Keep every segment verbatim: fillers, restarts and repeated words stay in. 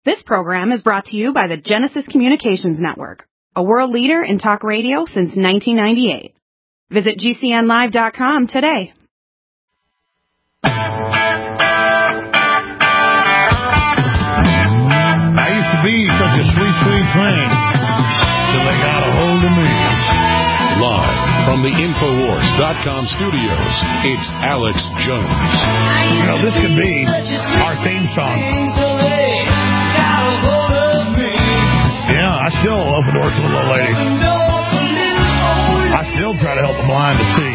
This program is brought to you by the Genesis Communications Network, a world leader in talk radio since nineteen ninety-eight. Visit G C N live dot com today. I used to be such a sweet, sweet thing till they got a hold of me. Live from the Infowars dot com studios, it's Alex Jones. You know, this could be our theme song. Yeah, I still open doors for the little ladies. I still try to help the blind to see.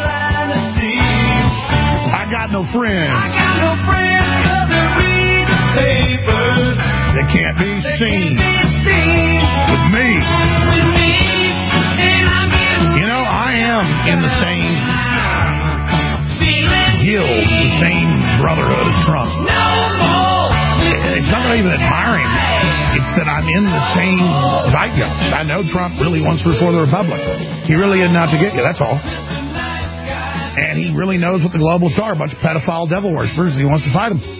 I got no friends. I got no friends because they read the papers. They can't be seen with me. You know, I am in the same guild, the same brotherhood as Trump. It's not that I even admire him. It's that I'm in the same zeitgeist. I know Trump really wants to restore the republic. He really is out to get you, that's all. And he really knows what the globalists are, a bunch of pedophile devil worshippers, and he wants to fight them.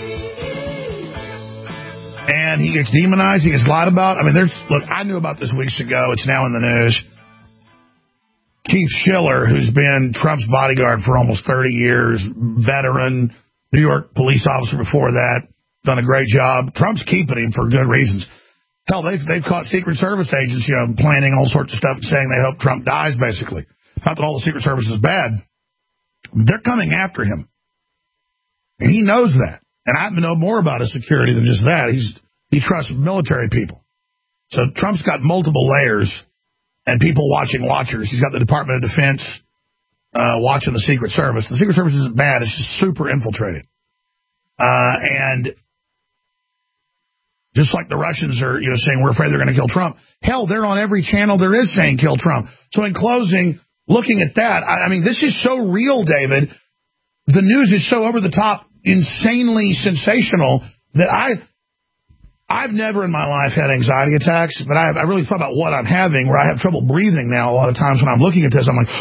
And he gets demonized, he gets lied about. I mean, there's, look, I knew about this weeks ago. It's now in the news. Keith Schiller, who's been Trump's bodyguard for almost thirty years, veteran, New York police officer before that, done a great job. Trump's keeping him for good reasons. Hell, they've, they've caught Secret Service agents, you know, planning all sorts of stuff, saying they hope Trump dies, basically. Not that all the Secret Service is bad. They're coming after him. And he knows that. And I know more about his security than just that. He's He trusts military people. So Trump's got multiple layers and people watching watchers. He's got the Department of Defense uh, watching the Secret Service. The Secret Service isn't bad. It's just super infiltrated. Uh, and just like the Russians are, you know, saying we're afraid they're going to kill Trump. Hell, they're on every channel there is saying kill Trump. So in closing, looking at that, I, I mean, this is so real, David. The news is so over the top, insanely sensational that I, I've never in my life had anxiety attacks, but I, I really thought about what I'm having, where I have trouble breathing now a lot of times when I'm looking at this. I'm like,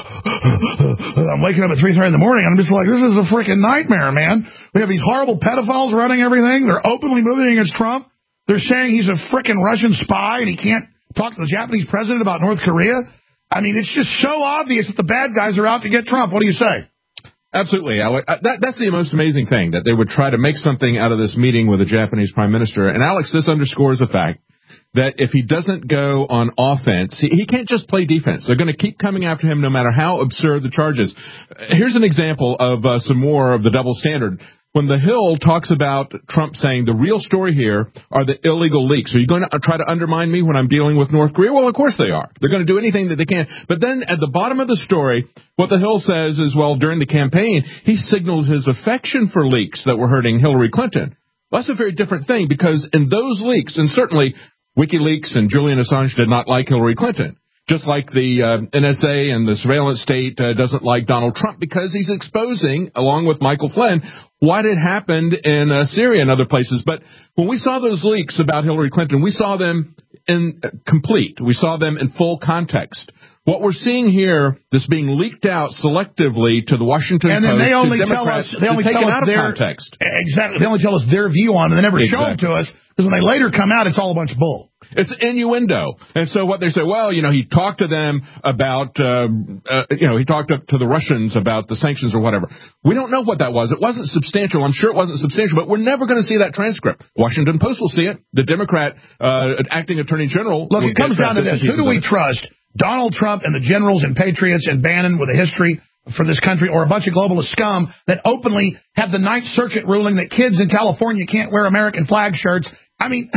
I'm waking up at three thirty in the morning, and I'm just like, this is a freaking nightmare, man. We have these horrible pedophiles running everything. They're openly moving against Trump. They're saying he's a freaking Russian spy, and he can't talk to the Japanese president about North Korea. I mean, it's just so obvious that the bad guys are out to get Trump. What do you say? Absolutely, Alex. That, that's the most amazing thing, that they would try to make something out of this meeting with the Japanese prime minister. And, Alex, this underscores the fact that if he doesn't go on offense, he, he can't just play defense. They're going to keep coming after him no matter how absurd the charges. Here's an example of uh, some more of the double standard. When The Hill talks about Trump saying the real story here are the illegal leaks. Are you going to try to undermine me when I'm dealing with North Korea? Well, of course they are. They're going to do anything that they can. But then at the bottom of the story, what The Hill says is, well, during the campaign, he signals his affection for leaks that were hurting Hillary Clinton. Well, that's a very different thing, because in those leaks, and certainly WikiLeaks and Julian Assange did not like Hillary Clinton. Just like the uh, N S A and the surveillance state uh, doesn't like Donald Trump, because he's exposing, along with Michael Flynn, what had happened in uh, Syria and other places. But when we saw those leaks about Hillary Clinton, we saw them in uh, complete. We saw them in full context. What we're seeing here, this being leaked out selectively to the Washington and then Post, they only to tell Democrats, us, they only is taken tell out us of their, context. Exactly. They only tell us their view on it. They never exactly. show it to us, because when they later come out, it's all a bunch of bull. It's innuendo. And so what they say, well, you know, he talked to them about, uh, uh, you know, he talked to the Russians about the sanctions or whatever. We don't know what that was. It wasn't substantial. I'm sure it wasn't substantial, but we're never going to see that transcript. Washington Post will see it. The Democrat uh, acting attorney general. Look, it comes down to this. Who do we trust? Donald Trump and the generals and patriots and Bannon with a history for this country, or a bunch of globalist scum that openly have the Ninth Circuit ruling that kids in California can't wear American flag shirts? I mean...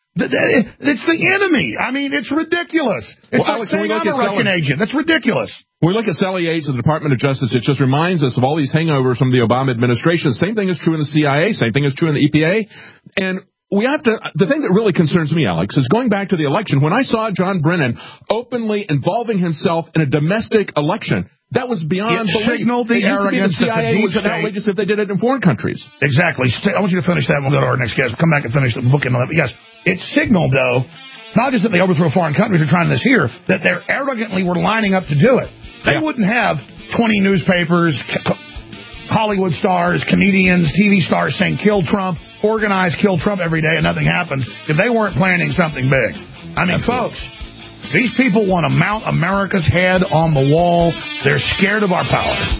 It's the enemy. I mean, it's ridiculous. It's well, like Alex, saying I'm a Russian Sally, agent. That's ridiculous. When we look at Sally Yates of the Department of Justice, it just reminds us of all these hangovers from the Obama administration. Same thing is true in the C I A. Same thing is true in the E P A. And we have to, the thing that really concerns me, Alex, is going back to the election. When I saw John Brennan openly involving himself in a domestic election, that was beyond it belief. Signaled the it arrogance the C I A that the was outrageous if they did it in foreign countries. Exactly. I want you to finish that, and we'll go to our next guest. Come back and finish the book and all that. But yes, it signaled, though, not just that they overthrow foreign countries are trying this here, that they're arrogantly were lining up to do it. They yeah. wouldn't have twenty newspapers, Hollywood stars, comedians, T V stars saying kill Trump, organize kill Trump every day, and nothing happens if they weren't planning something big. I mean, Absolutely. folks, these people want to mount America's head on the wall. They're scared of our power.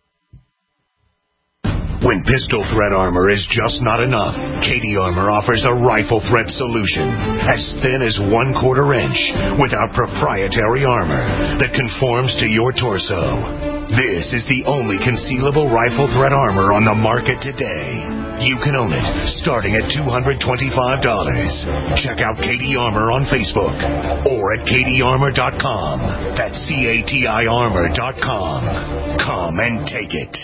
When pistol threat armor is just not enough, K D Armor offers a rifle threat solution as thin as one quarter inch without proprietary armor that conforms to your torso. This is the only concealable rifle threat armor on the market today. You can own it starting at two hundred twenty-five dollars. Check out K D Armor on Facebook or at K D armor dot com. That's C A T I armor dot com. Come and take it.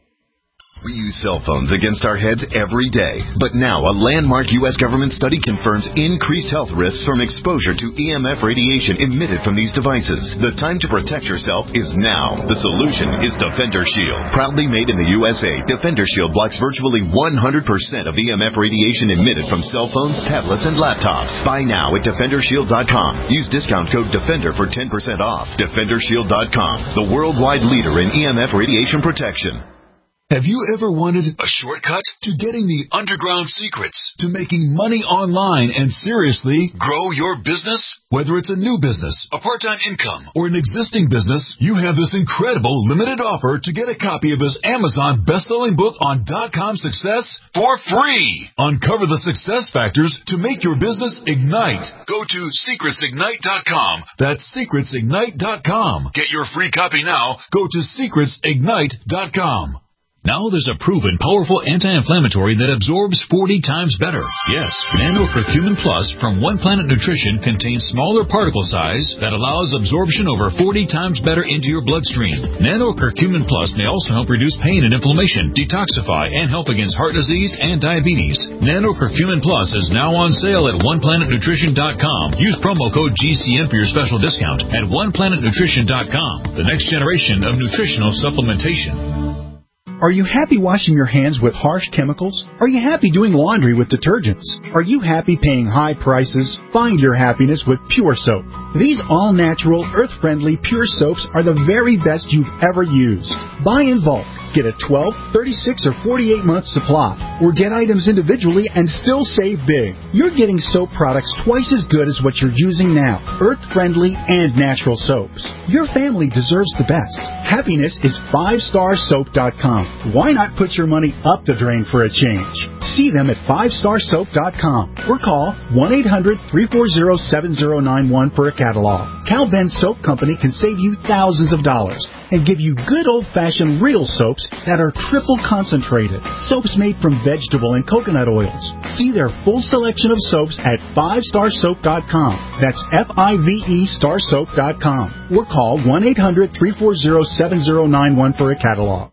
We use cell phones against our heads every day, but now a landmark U S government study confirms increased health risks from exposure to E M F radiation emitted from these devices. The time to protect yourself is now. The solution is Defender Shield. Proudly made in the U S A, Defender Shield blocks virtually one hundred percent of E M F radiation emitted from cell phones, tablets, and laptops. Buy now at defender shield dot com. Use discount code DEFENDER for ten percent off. defender shield dot com, the worldwide leader in E M F radiation protection. Have you ever wanted a shortcut to getting the underground secrets to making money online and seriously grow your business? Whether it's a new business, a part-time income, or an existing business, you have this incredible limited offer to get a copy of this Amazon best-selling book on dot-com success for free. Uncover the success factors to make your business ignite. Go to secrets ignite dot com. That's secrets ignite dot com. Get your free copy now. Go to secrets ignite dot com. Now there's a proven powerful anti-inflammatory that absorbs forty times better. Yes, Nano Curcumin Plus from One Planet Nutrition contains smaller particle size that allows absorption over forty times better into your bloodstream. Nano Curcumin Plus may also help reduce pain and inflammation, detoxify, and help against heart disease and diabetes. Nano Curcumin Plus is now on sale at one planet nutrition dot com. Use promo code G C N for your special discount at one planet nutrition dot com. The next generation of nutritional supplementation. Are you happy washing your hands with harsh chemicals? Are you happy doing laundry with detergents? Are you happy paying high prices? Find your happiness with Pure Soap. These all-natural, earth-friendly Pure Soaps are the very best you've ever used. Buy in bulk. Get a twelve, thirty-six, or forty-eight month supply, or get items individually and still save big. You're getting soap products twice as good as what you're using now, earth-friendly and natural soaps. Your family deserves the best. Happiness is five star soap dot com. Why not put your money up the drain for a change? See them at five star soap dot com or call one eight hundred, three four zero, seven zero nine one for a catalog. Cal Ben Soap Company can save you thousands of dollars and give you good old-fashioned real soaps that are triple concentrated. Soaps made from vegetable and coconut oils. See their full selection of soaps at five star soap dot com. That's F I V E star soap dot com. Or call one eight hundred, three four zero, seven zero nine one for a catalog.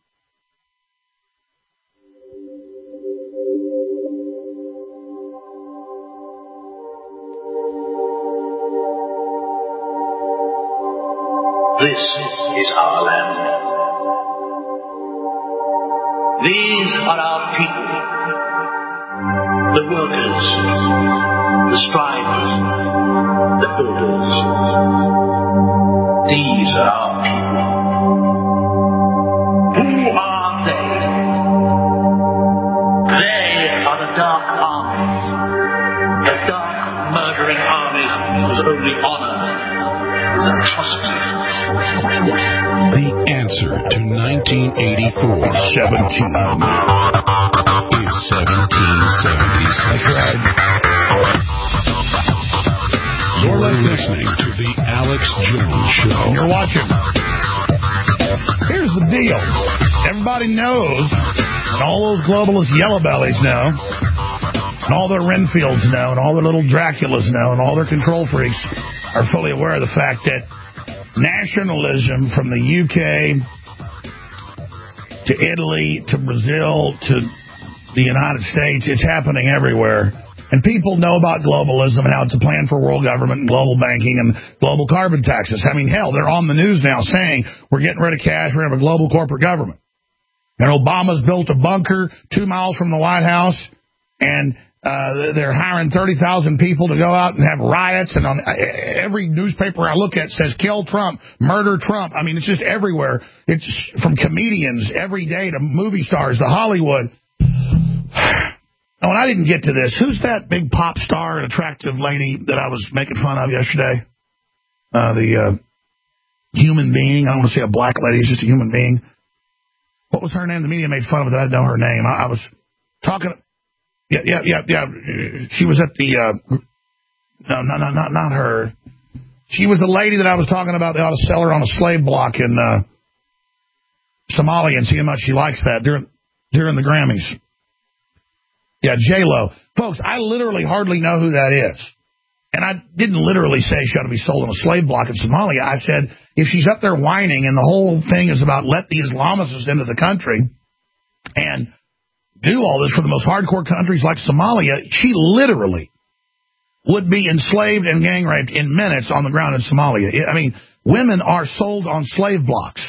This is our land. These are our people. The workers, the strivers, the builders. These are our people. Who are they? They are the dark armies. The dark, murdering armies whose only honor is atrocity. The answer to nineteen eighty-four seventeen is seventeen seventy-six. That's right. You're listening to the Alex Jones Show. You're watching. Here's the deal. Everybody knows, and all those globalist yellow bellies know, and all their Renfields know, and all their little Draculas know, and all their control freaks are fully aware of the fact that nationalism from the U K to Italy to Brazil to the United States, it's happening everywhere. And people know about globalism and how it's a plan for world government and global banking and global carbon taxes. I mean, hell, they're on the news now saying we're getting rid of cash, we're going to have a global corporate government. And Obama's built a bunker two miles from the White House, and Uh, they're hiring thirty thousand people to go out and have riots, and on every newspaper I look at says kill Trump, murder Trump. I mean, it's just everywhere. It's from comedians every day to movie stars to Hollywood. Oh, and I didn't get to this. Who's that big pop star and attractive lady that I was making fun of yesterday? Uh, the uh, human being. I don't want to say a black lady. It's just a human being. What was her name? The media made fun of it. I didn't know her name. I, I was talking... Yeah, yeah, yeah, yeah. She was at the, uh, no, no, no, not, not her. She was the lady that I was talking about. They ought to sell her on a slave block in, uh, Somalia and see how much she likes that during, during the Grammys. Yeah, J-Lo. Folks, I literally hardly know who that is. And I didn't literally say she ought to be sold on a slave block in Somalia. I said, if she's up there whining and the whole thing is about let the Islamists into the country and do all this for the most hardcore countries like Somalia, she literally would be enslaved and gang raped in minutes on the ground in Somalia. I mean, women are sold on slave blocks.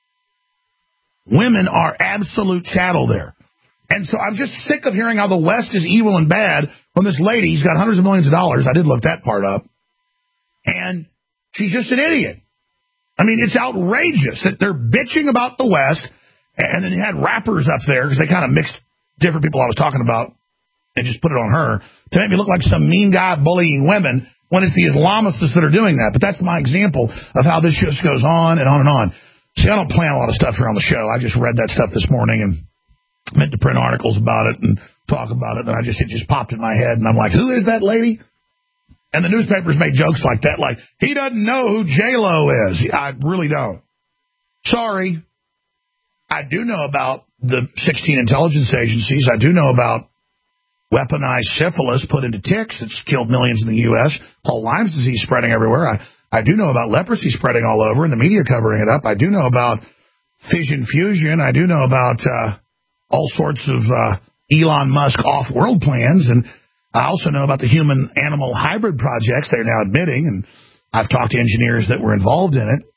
Women are absolute chattel there. And so I'm just sick of hearing how the West is evil and bad when this lady, she's got hundreds of millions of dollars. I did look that part up. And she's just an idiot. I mean, it's outrageous that they're bitching about the West, and then you had rappers up there because they kind of mixed different people I was talking about and just put it on her to make me look like some mean guy bullying women when it's the Islamists that are doing that. But that's my example of how this just goes on and on and on. See, I don't plan a lot of stuff here on the show. I just read that stuff this morning and meant to print articles about it and talk about it. And I just, it just popped in my head. And I'm like, who is that lady? And the newspapers made jokes like that. Like, he doesn't know who J-Lo is. I really don't. Sorry. I do know about the sixteen intelligence agencies. I do know about weaponized syphilis put into ticks that's killed millions in the U S Paul Lyme's disease spreading everywhere. I, I do know about leprosy spreading all over and the media covering it up. I do know about fission fusion. I do know about uh, all sorts of uh, Elon Musk off-world plans. And I also know about the human-animal hybrid projects they're now admitting. And I've talked to engineers that were involved in it.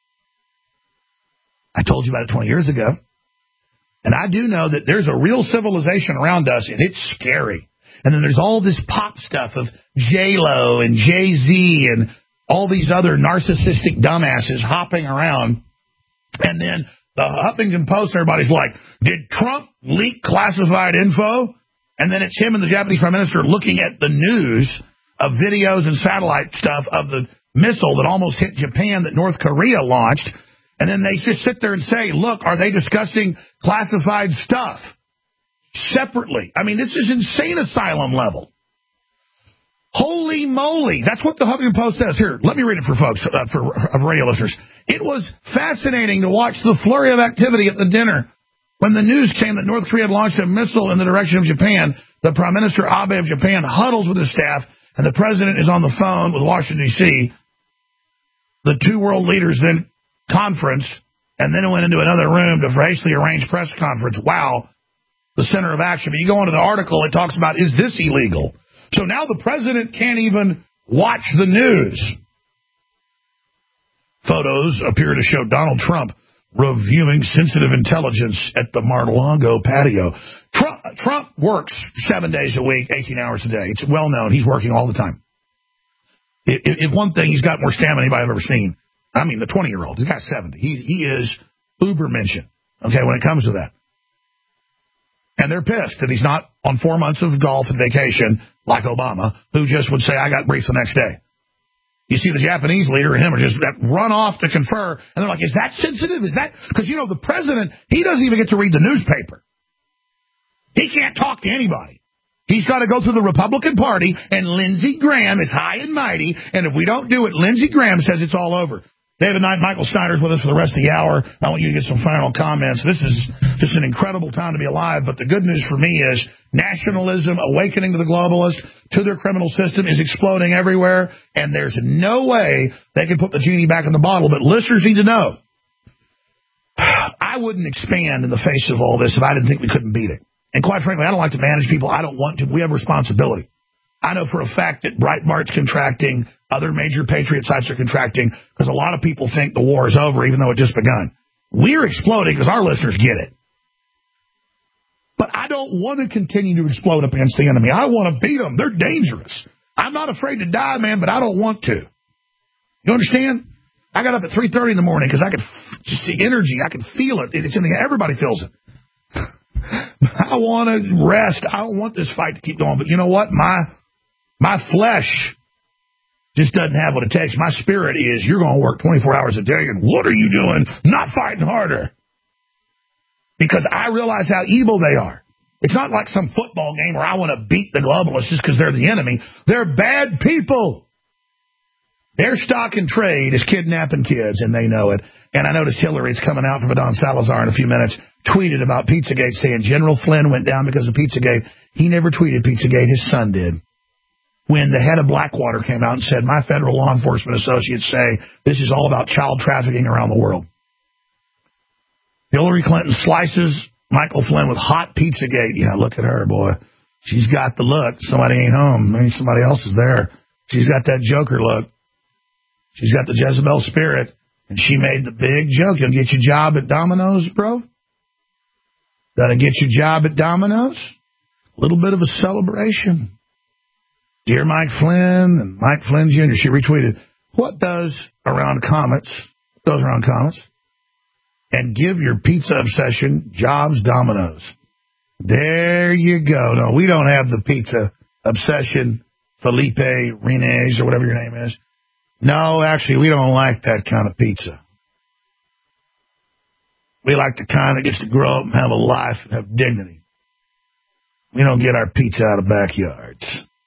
I told you about it twenty years ago. And I do know that there's a real civilization around us, and it's scary. And then there's all this pop stuff of J-Lo and Jay-Z and all these other narcissistic dumbasses hopping around. And then the Huffington Post, everybody's like, did Trump leak classified info? And then it's him and the Japanese prime minister looking at the news of videos and satellite stuff of the missile that almost hit Japan that North Korea launched. And then they just sit there and say, look, are they discussing classified stuff separately? I mean, this is insane asylum level. Holy moly. That's what the Huffington Post says. Here, let me read it for folks, uh, for uh, radio listeners. It was fascinating to watch the flurry of activity at the dinner. When the news came that North Korea had launched a missile in the direction of Japan, the Prime Minister Abe of Japan huddles with his staff, and the President is on the phone with Washington, D C The two world leaders then conference, and then it went into another room to hastily arrange press conference. Wow, the center of action. But you go into the article, it talks about, is this illegal? So now the president can't even watch the news. Photos appear to show Donald Trump reviewing sensitive intelligence at the Mar-a-Lago patio. Trump, Trump works seven days a week, eighteen hours a day. It's well known. He's working all the time. If, if one thing, he's got more stamina than anybody I've ever seen. I mean, the twenty-year-old, he's got seventy. He, he is uber-mention, okay, when it comes to that. And they're pissed that he's not on four months of golf and vacation like Obama, who just would say, I got briefed the next day. You see the Japanese leader and him are just run off to confer, and they're like, is that sensitive? Is that... Because, you know, the president, he doesn't even get to read the newspaper. He can't talk to anybody. He's got to go through the Republican Party, and Lindsey Graham is high and mighty, and if we don't do it, Lindsey Graham says it's all over. David Knight, Michael Snyder's with us for the rest of the hour. I want you to get some final comments. This is just an incredible time to be alive, but the good news for me is nationalism, awakening to the globalist, to their criminal system, is exploding everywhere, and there's no way they can put the genie back in the bottle, but listeners need to know. I wouldn't expand in the face of all this if I didn't think we couldn't beat it. And quite frankly, I don't like to manage people. I don't want to. We have responsibility. I know for a fact that Breitbart's contracting, other major Patriot sites are contracting, because a lot of people think the war is over, even though it just begun. We're exploding because our listeners get it. But I don't want to continue to explode up against the enemy. I want to beat them. They're dangerous. I'm not afraid to die, man, but I don't want to. You understand? I got up at three thirty in the morning because I could f- just see energy. I could feel it. It's in the, everybody feels it. I want to rest. I don't want this fight to keep going. But you know what? My my flesh just doesn't have what it takes. My spirit is, you're going to work twenty-four hours a day, and what are you doing? Not fighting harder. Because I realize how evil they are. It's not like some football game where I want to beat the globalists just because they're the enemy. They're bad people. Their stock and trade is kidnapping kids, and they know it. And I noticed Hillary's coming out from Adon Salazar in a few minutes, tweeted about Pizzagate, saying General Flynn went down because of Pizzagate. He never tweeted Pizzagate. His son did. When the head of Blackwater came out and said, my federal law enforcement associates say this is all about child trafficking around the world. Hillary Clinton slices Michael Flynn with hot Pizzagate. Yeah, look at her, boy. She's got the look. Somebody ain't home. Maybe somebody else is there. She's got that Joker look. She's got the Jezebel spirit. And she made the big joke. You'll get your job at Domino's, bro? That'll get your job at Domino's? A little bit of a celebration. Dear Mike Flynn and Mike Flynn Junior She retweeted, what does around comets, goes around comets, and give your pizza obsession jobs Domino's. There you go. No, we don't have the pizza obsession, Felipe Renez or whatever your name is. No, actually, we don't like that kind of pizza. We like the kind that gets to grow up and have a life and have dignity. We don't get our pizza out of backyards.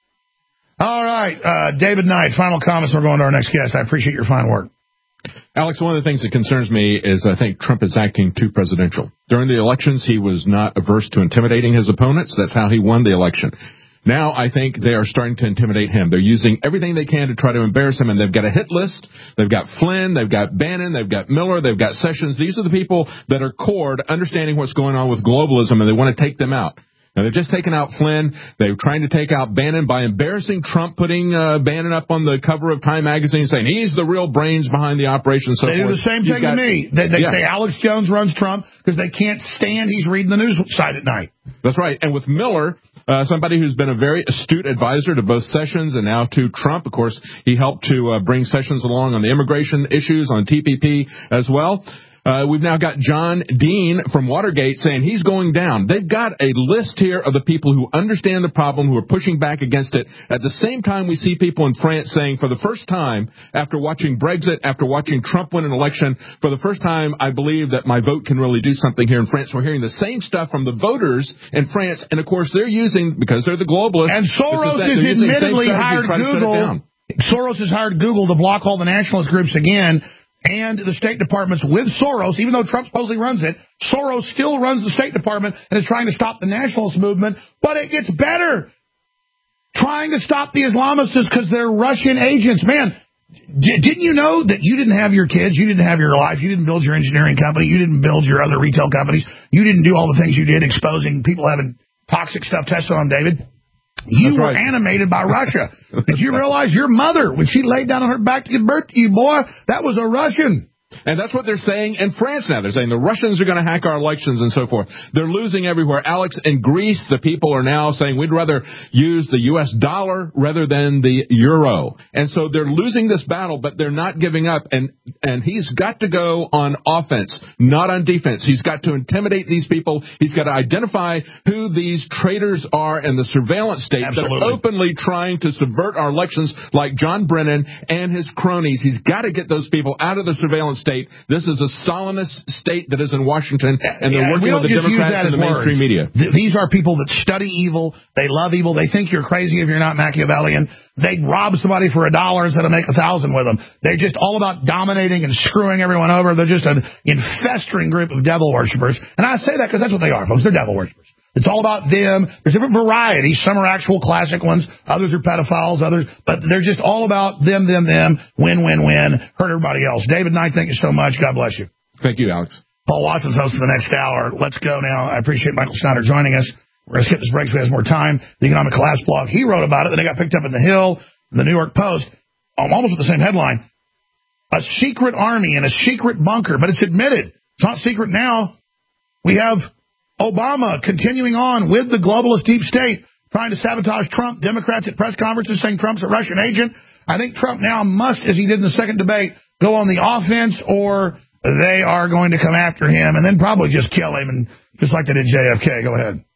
All right, uh, David Knight, final comments. We're going to our next guest. I appreciate your fine work. Alex, one of the things that concerns me is I think Trump is acting too presidential. During the elections, he was not averse to intimidating his opponents. That's how he won the election. Now I think they are starting to intimidate him. They're using everything they can to try to embarrass him, and they've got a hit list. They've got Flynn, they've got Bannon, they've got Miller, they've got Sessions. These are the people that are core to understanding what's going on with globalism, and they want to take them out. Now, they've just taken out Flynn. They're trying to take out Bannon by embarrassing Trump, putting uh, Bannon up on the cover of Time magazine, saying he's the real brains behind the operation. So they do the same thing got, to me. They, they yeah. say Alex Jones runs Trump because they can't stand he's reading the news site at night. That's right. And with Miller, uh, somebody who's been a very astute advisor to both Sessions and now to Trump. Of course, he helped to uh, bring Sessions along on the immigration issues, on T P P as well. Uh, we've now got John Dean from Watergate saying he's going down. They've got a list here of the people who understand the problem, who are pushing back against it. At the same time, we see people in France saying for the first time, after watching Brexit, after watching Trump win an election, for the first time, I believe that my vote can really do something here in France. We're hearing the same stuff from the voters in France, and of course, they're using, because they're the globalists. And Soros is admittedly hired Google. Soros has hired Google to block all the nationalist groups again. And the State Department's with Soros, even though Trump supposedly runs it, Soros still runs the State Department and is trying to stop the nationalist movement. But it gets better. Trying to stop the Islamists because they're Russian agents. Man, d- didn't you know that you didn't have your kids, you didn't have your life, you didn't build your engineering company, you didn't build your other retail companies, you didn't do all the things you did exposing people having toxic stuff tested on David? You That's were right. animated by Russia. Did you realize your mother, when she laid down on her back to give birth to you, boy, that was a Russian? And that's what they're saying in France now. They're saying the Russians are going to hack our elections and so forth. They're losing everywhere. Alex, in Greece, the people are now saying we'd rather use the U S dollar rather than the euro. And so they're losing this battle, but they're not giving up. And, and he's got to go on offense, not on defense. He's got to intimidate these people. He's got to identify who these traitors are in the surveillance state Absolutely. that are openly trying to subvert our elections, like John Brennan and his cronies. He's got to get those people out of the surveillance state. This is a Stalinist state that is in Washington, and they're yeah, working with the Democrats and the words. mainstream media. Th- these are people that study evil. They love evil. They think you're crazy if you're not Machiavellian. They'd rob somebody for a dollar instead of make a thousand with them. They're just all about dominating and screwing everyone over. They're just an infesting group of devil worshippers. And I say that because that's what they are, folks. They're devil worshippers. It's all about them. There's different varieties. Some are actual classic ones. Others are pedophiles. Others, but they're just all about them, them, them. Win, win, win. Hurt everybody else. David Knight, thank you so much. God bless you. Thank you, Alex. Paul Watson's hosting the next hour. Let's go now. I appreciate Michael Snyder joining us. We're going to skip this break so he has more time. The Economic Collapse blog, he wrote about it. Then it got picked up in The Hill, the New York Post, almost with the same headline. A secret army in a secret bunker, but it's admitted. It's not secret now. We have Obama continuing on with the globalist deep state, trying to sabotage Trump. Democrats at press conferences saying Trump's a Russian agent. I think Trump now must, as he did in the second debate, go on the offense, or they are going to come after him and then probably just kill him, and just like they did J F K. Go ahead.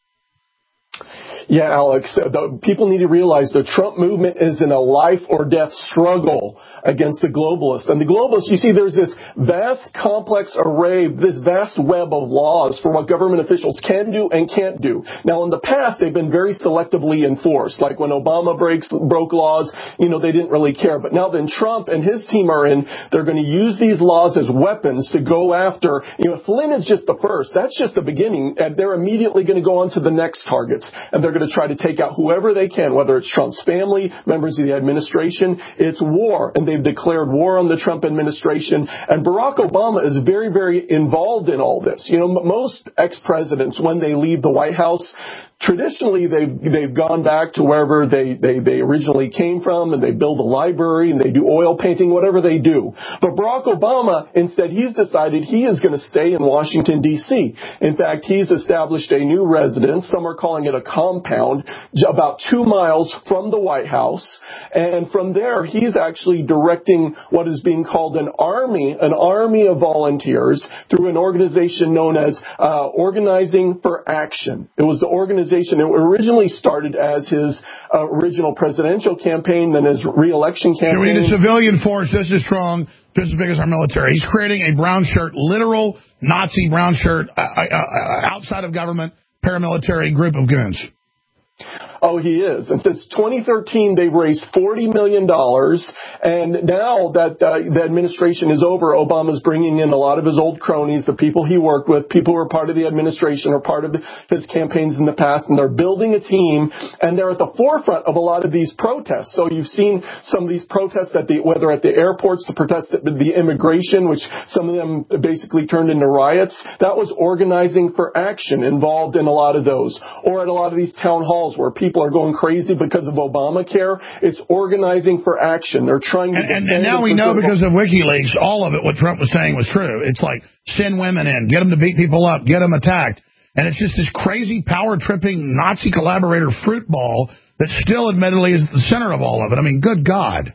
Yeah, Alex, the, people need to realize the Trump movement is in a life or death struggle against the globalists. And the globalists, you see, there's this vast, complex array, this vast web of laws for what government officials can do and can't do. Now, in the past, they've been very selectively enforced. Like when Obama breaks, broke laws, you know, they didn't really care. But now then Trump and his team are in, they're going to use these laws as weapons to go after, you know, Flynn is just the first. That's just the beginning. And they're immediately going to go on to the next targets. And they're going to try to take out whoever they can, whether it's Trump's family, members of the administration. It's war, and they've declared war on the Trump administration. And Barack Obama is very, very involved in all this. You know, most ex-presidents, when they leave the White House, traditionally they've they've gone back to wherever they, they, they originally came from, and they build a library and they do oil painting, whatever they do. But Barack Obama, instead, he's decided he is going to stay in Washington, D C. In fact, he's established a new residence. Some are calling it a compound, about two miles from the White House. And from there, he's actually directing what is being called an army, an army of volunteers through an organization known as uh, Organizing for Action. It was the organization It originally started as his uh, original presidential campaign, then his re-election campaign. So we need a civilian force just as strong, just as big as our military. He's creating a brown shirt, literal Nazi brown shirt, uh, uh, outside of government, paramilitary group of goons. Oh, he is. And since twenty thirteen, they've raised forty million dollars. And now that uh, the administration is over, Obama's bringing in a lot of his old cronies, the people he worked with, people who were part of the administration or part of his campaigns in the past. And they're building a team. And they're at the forefront of a lot of these protests. So you've seen some of these protests, at the whether at the airports, the protests at the immigration, which some of them basically turned into riots. That was Organizing for Action involved in a lot of those. Or at a lot of these town halls where people People are going crazy because of Obamacare. It's Organizing for Action. They're trying to... And, and, and now we know because of WikiLeaks, all of it, what Trump was saying was true. It's like, send women in, get them to beat people up, get them attacked. And it's just this crazy, power-tripping Nazi collaborator fruit ball that still admittedly is at the center of all of it. I mean, good God.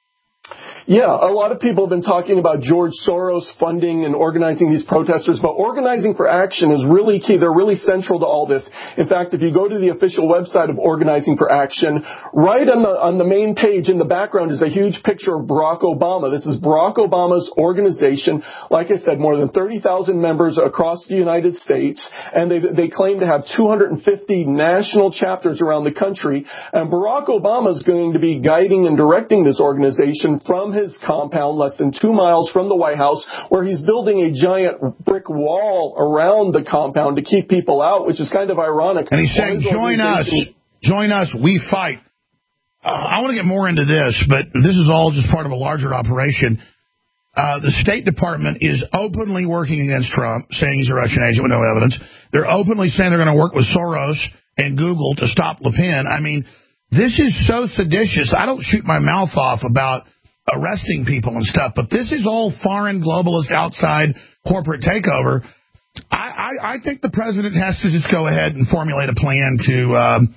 Yeah, a lot of people have been talking about George Soros funding and organizing these protesters, but Organizing for Action is really key. They're really central to all this. In fact, if you go to the official website of Organizing for Action, right on the on the main page in the background is a huge picture of Barack Obama. This is Barack Obama's organization. Like I said, more than thirty thousand members across the United States, and they they claim to have two hundred fifty national chapters around the country. And Barack Obama is going to be guiding and directing this organization from his compound less than two miles from the White House, where he's building a giant brick wall around the compound to keep people out, which is kind of ironic. And he's saying, join us, join us, we fight. Uh, I want to get more into this, but this is all just part of a larger operation. Uh, the State Department is openly working against Trump, saying he's a Russian agent with no evidence. They're openly saying they're going to work with Soros and Google to stop Le Pen. I mean, this is so seditious. I don't shoot my mouth off about arresting people and stuff, but this is all foreign, globalist, outside corporate takeover. I, I, I think the president has to just go ahead and formulate a plan to um,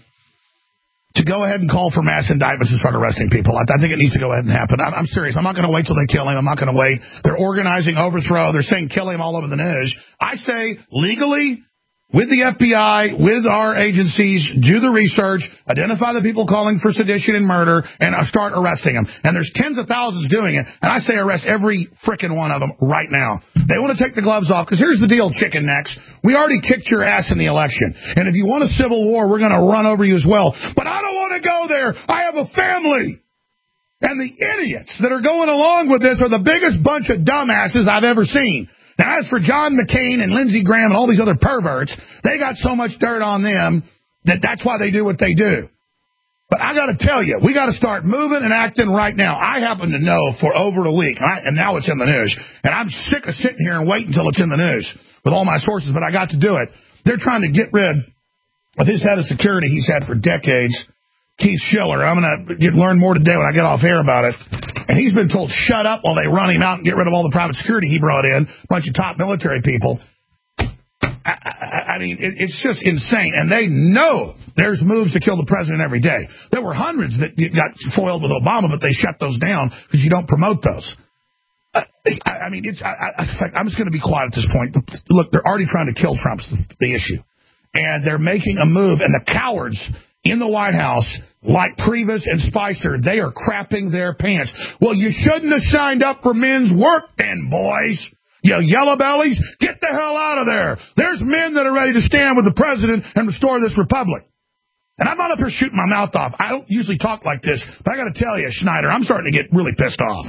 to go ahead and call for mass indictments and start arresting people. I, I think it needs to go ahead and happen. I'm, I'm serious. I'm not going to wait till they kill him. I'm not going to wait. They're organizing overthrow. They're saying kill him all over the news. I say legally, with the F B I, with our agencies, do the research, identify the people calling for sedition and murder, and start arresting them. And there's tens of thousands doing it, and I say arrest every frickin' one of them right now. They want to take the gloves off, because here's the deal, chicken necks. We already kicked your ass in the election, and if you want a civil war, we're going to run over you as well. But I don't want to go there. I have a family. And the idiots that are going along with this are the biggest bunch of dumbasses I've ever seen. Now, as for John McCain and Lindsey Graham and all these other perverts, they got so much dirt on them that that's why they do what they do. But I got to tell you, we got to start moving and acting right now. I happen to know for over a week, and, I, and now it's in the news, and I'm sick of sitting here and waiting until it's in the news with all my sources, but I got to do it. They're trying to get rid of his head of security he's had for decades, Keith Schiller. I'm going to learn more today when I get off air about it. And he's been told, shut up while they run him out and get rid of all the private security he brought in, a bunch of top military people. I, I, I mean, it, it's just insane. And they know there's moves to kill the president every day. There were hundreds that got foiled with Obama, but they shut those down because you don't promote those. Uh, I, I mean, it's. I, I, I'm just going to be quiet at this point. Look, they're already trying to kill Trump's the, the issue. And they're making a move, and the cowards in the White House, like Priebus and Spicer, they are crapping their pants. Well, you shouldn't have signed up for men's work then, boys. You yellow bellies, get the hell out of there. There's men that are ready to stand with the president and restore this republic. And I'm not up here shooting my mouth off. I don't usually talk like this, but I got to tell you, Schneider, I'm starting to get really pissed off.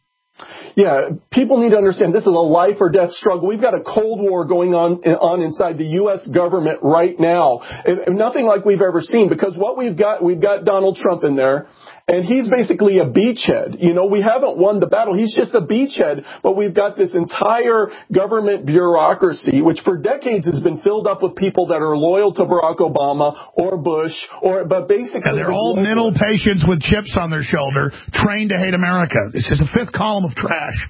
Yeah, people need to understand this is a life or death struggle. We've got a Cold War going on on inside the U S government right now. And, and nothing like we've ever seen, because what we've got, we've got Donald Trump in there, and he's basically a beachhead. You know, we haven't won the battle. He's just a beachhead, but we've got this entire government bureaucracy, which for decades has been filled up with people that are loyal to Barack Obama or Bush, or but basically... And they're all mental patients with chips on their shoulder, trained to hate America. This is a fifth column of trash.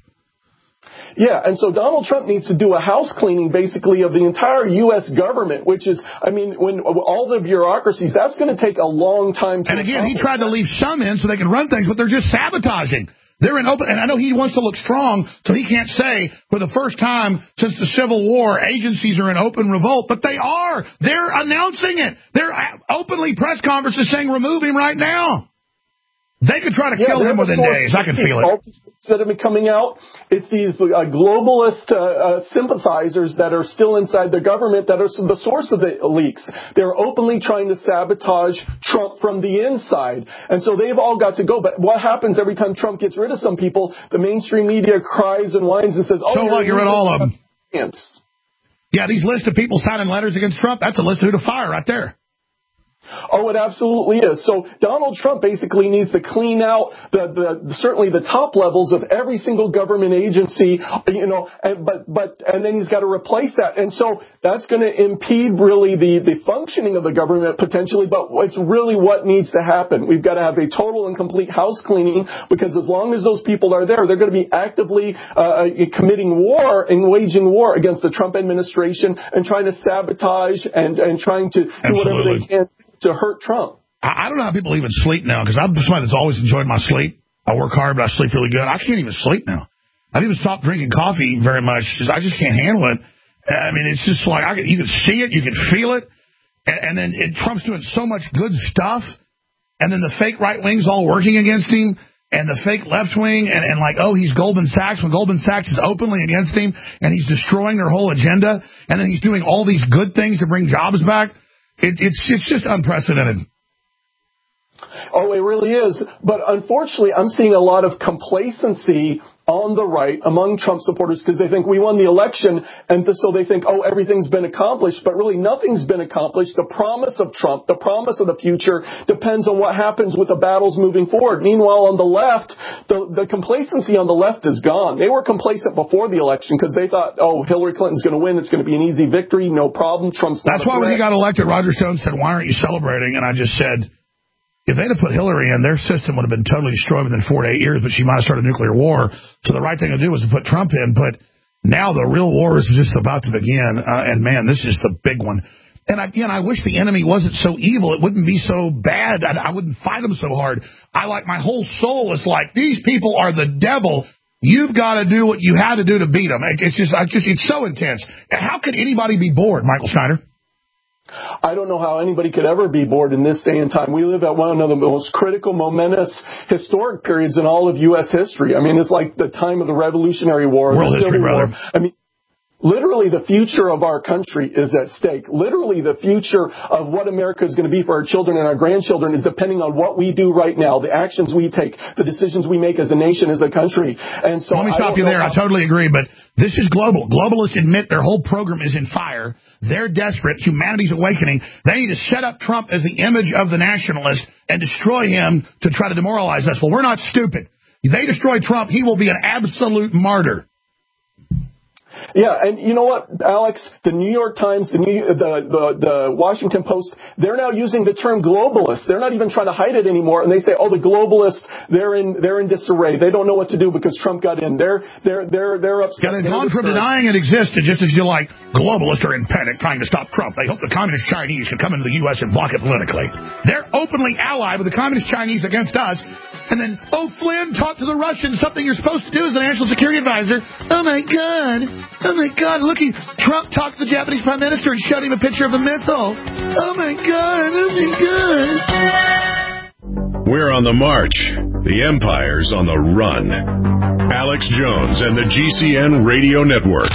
Yeah, and so Donald Trump needs to do a house cleaning, basically, of the entire U S government, which is, I mean, when all the bureaucracies, that's going to take a long time to And again, accomplish. he tried to leave some in so they can run things, but they're just sabotaging. They're in open, and I know he wants to look strong, so he can't say, for the first time since the Civil War, agencies are in open revolt, but they are. They're announcing it. They're openly press conferences saying remove him right now. They could try to yeah, kill him within days. I can feel it. That have been coming out, it's these uh, globalist uh, uh, sympathizers that are still inside the government that are the source of the leaks. They're openly trying to sabotage Trump from the inside. And so they've all got to go. But what happens every time Trump gets rid of some people? The mainstream media cries and whines and says, oh, so what? You're rid of all of them. Chance. Yeah, these lists of people signing letters against Trump, that's a list of who to fire right there. Oh, it absolutely is. So Donald Trump basically needs to clean out the, the certainly the top levels of every single government agency, you know, and, but, but, and then he's got to replace that. And so that's going to impede really the, the functioning of the government potentially, but it's really what needs to happen. We've got to have a total and complete house cleaning, because as long as those people are there, they're going to be actively uh, committing war and waging war against the Trump administration and trying to sabotage and, and trying to do Absolutely. whatever they can to hurt Trump. I don't know how people even sleep now, because I'm somebody that's always enjoyed my sleep. I work hard, but I sleep really good. I can't even sleep now. I've even stopped drinking coffee very much. I just can't handle it. I mean, it's just like, I can, you can see it, you can feel it, and, and then it, Trump's doing so much good stuff, and then the fake right wing's all working against him, and the fake left wing, and, and like, oh, he's Goldman Sachs, when Goldman Sachs is openly against him, and he's destroying their whole agenda, and then he's doing all these good things to bring jobs back. It, it's it's just unprecedented. Oh, it really is. But unfortunately, I'm seeing a lot of complacency on the right among Trump supporters, because they think we won the election, and so they think, oh, everything's been accomplished. But really, nothing's been accomplished. The promise of Trump, the promise of the future, depends on what happens with the battles moving forward. Meanwhile, on the left, the, the complacency on the left is gone. They were complacent before the election because they thought, oh, Hillary Clinton's going to win. It's going to be an easy victory. No problem. Trump's not That's why when he got elected, Roger Stone said, why aren't you celebrating? And I just said, if they'd have put Hillary in, their system would have been totally destroyed within four to eight years, but she might have started a nuclear war. So the right thing to do was to put Trump in. But now the real war is just about to begin. Uh, and, man, this is the big one. And, again, I wish the enemy wasn't so evil. It wouldn't be so bad. I, I wouldn't fight them so hard. I like my whole soul is like, these people are the devil. You've got to do what you had to do to beat them. It's just, I just, it's so intense. How could anybody be bored, Michael Schneider? I don't know how anybody could ever be bored in this day and time. We live at one of the most critical, momentous, historic periods in all of U S history. I mean, it's like the time of the Revolutionary War. World the history, War. brother. I mean, literally the future of our country is at stake. Literally the future of what America is going to be for our children and our grandchildren is depending on what we do right now, the actions we take, the decisions we make as a nation, as a country. And so Let me stop you there. I totally agree, but this is global. Globalists admit their whole program is in fire. They're desperate. Humanity's awakening. They need to set up Trump as the image of the nationalist and destroy him to try to demoralize us. Well, we're not stupid. If they destroy Trump, he will be an absolute martyr. Yeah, and you know what, Alex? The New York Times, the, New, the the the Washington Post, they're now using the term globalist. They're not even trying to hide it anymore, and they say, "Oh, the globalists, they're in they're in disarray. They don't know what to do because Trump got in. They're they're they're they're upset." Yeah, they've gone from denying it existed, just as you like, globalists are in panic trying to stop Trump. They hope the communist Chinese can come into the U S and block it politically. They're openly allied with the communist Chinese against us. And then, oh, Flynn talked to the Russians, something you're supposed to do as a national security advisor. Oh, my God. Oh, my God. Look, he, Trump talked to the Japanese prime minister and showed him a picture of the missile. Oh, my God. Oh, my God. We're on the march. The empire's on the run. Alex Jones and the G C N Radio Network.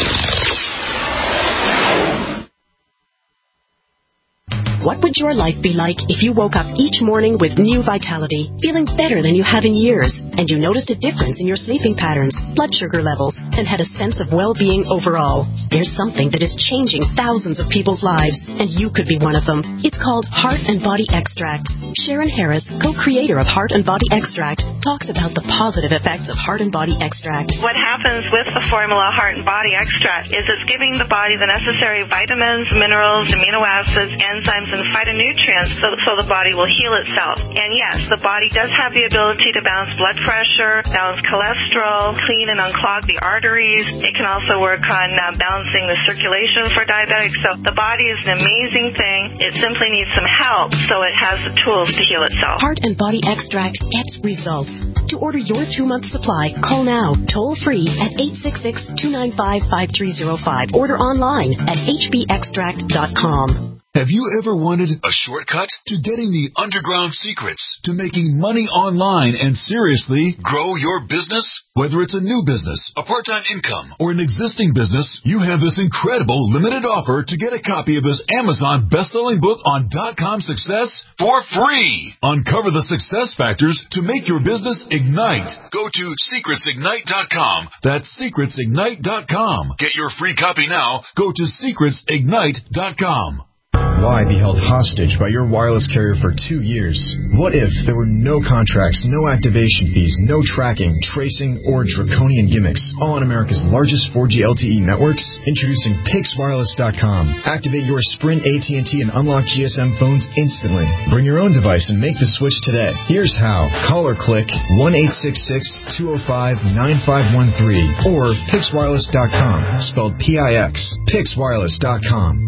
What would your life be like if you woke up each morning with new vitality, feeling better than you have in years, and you noticed a difference in your sleeping patterns, blood sugar levels, and had a sense of well-being overall? There's something that is changing thousands of people's lives, and you could be one of them. It's called Heart and Body Extract. Sharon Harris, co-creator of Heart and Body Extract, talks about the positive effects of Heart and Body Extract. What happens with the formula Heart and Body Extract is it's giving the body the necessary vitamins, minerals, amino acids, enzymes, and phytonutrients so, so the body will heal itself. And yes, the body does have the ability to balance blood pressure, balance cholesterol, clean and unclog the arteries. It can also work on uh, balancing the circulation for diabetics. So the body is an amazing thing. It simply needs some help so it has the tools to heal itself. Heart and Body Extract gets results. To order your two-month supply, call now, toll-free at eight six six, two nine five, five three zero five. Order online at h b extract dot com. Have you ever wanted a shortcut to getting the underground secrets to making money online and seriously grow your business? Whether it's a new business, a part-time income, or an existing business, you have this incredible limited offer to get a copy of this Amazon best-selling book on dot-com success for free. Uncover the success factors to make your business ignite. Go to secrets ignite dot com. That's secrets ignite dot com. Get your free copy now. Go to secrets ignite dot com. Why be held hostage by your wireless carrier for two years? What if there were no contracts, no activation fees, no tracking, tracing, or draconian gimmicks, all on America's largest four G L T E networks? Introducing Pix Wireless dot com. Activate your Sprint, A T and T, and unlock G S M phones instantly. Bring your own device and make the switch today. Here's how. Call or click one eight six six, two oh five, nine five one three or Pix Wireless dot com, spelled P I X. Pix Wireless dot com.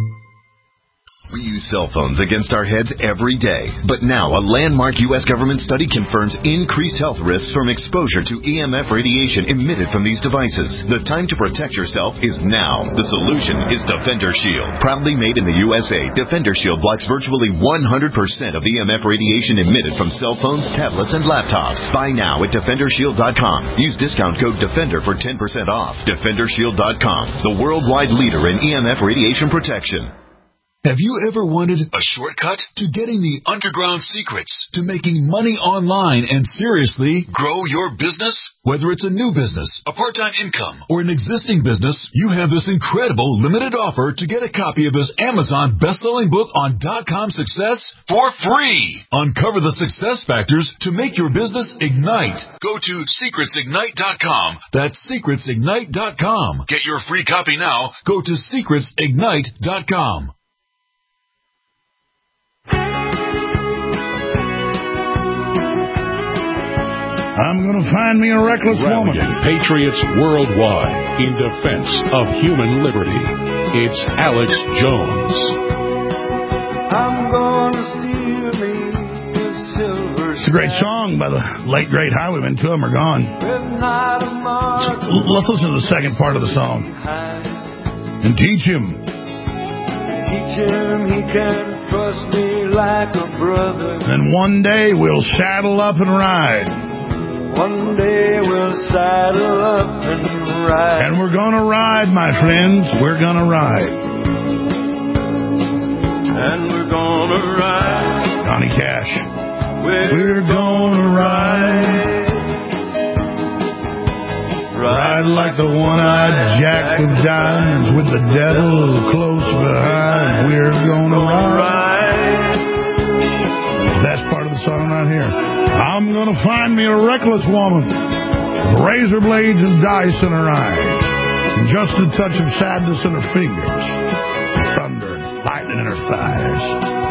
We use cell phones against our heads every day, but now a landmark U S government study confirms increased health risks from exposure to E M F radiation emitted from these devices. The time to protect yourself is now. The solution is Defender Shield. Proudly made in the U S A, Defender Shield blocks virtually one hundred percent of E M F radiation emitted from cell phones, tablets, and laptops. Buy now at defender shield dot com. Use discount code DEFENDER for ten percent off. defender shield dot com, the worldwide leader in E M F radiation protection. Have you ever wanted a shortcut to getting the underground secrets to making money online and seriously grow your business? Whether it's a new business, a part-time income, or an existing business, you have this incredible limited offer to get a copy of this Amazon best-selling book on dot-com success for free. Uncover the success factors to make your business ignite. Go to secrets ignite dot com. That's secrets ignite dot com. Get your free copy now. Go to secrets ignite dot com. I'm going to find me a reckless woman. Patriots worldwide in defense of human liberty. It's Alex Jones. I'm going to steal me a silver. It's a great song by the late, great Highwaymen. Two of them are gone. Let's listen to the second part of the song. And teach him. Teach him he can trust me like a brother. And one day we'll saddle up and ride. One day we'll saddle up and ride. And we're gonna ride, my friends. We're gonna ride. And we're gonna ride. Johnny Cash. We're, we're gonna ride. Ride like the one-eyed jack of diamonds with the devil close behind. We're gonna ride. That's part of the song right here. I'm going to find me a reckless woman with razor blades and dice in her eyes. Just a touch of sadness in her fingers. Thunder, lightning in her thighs.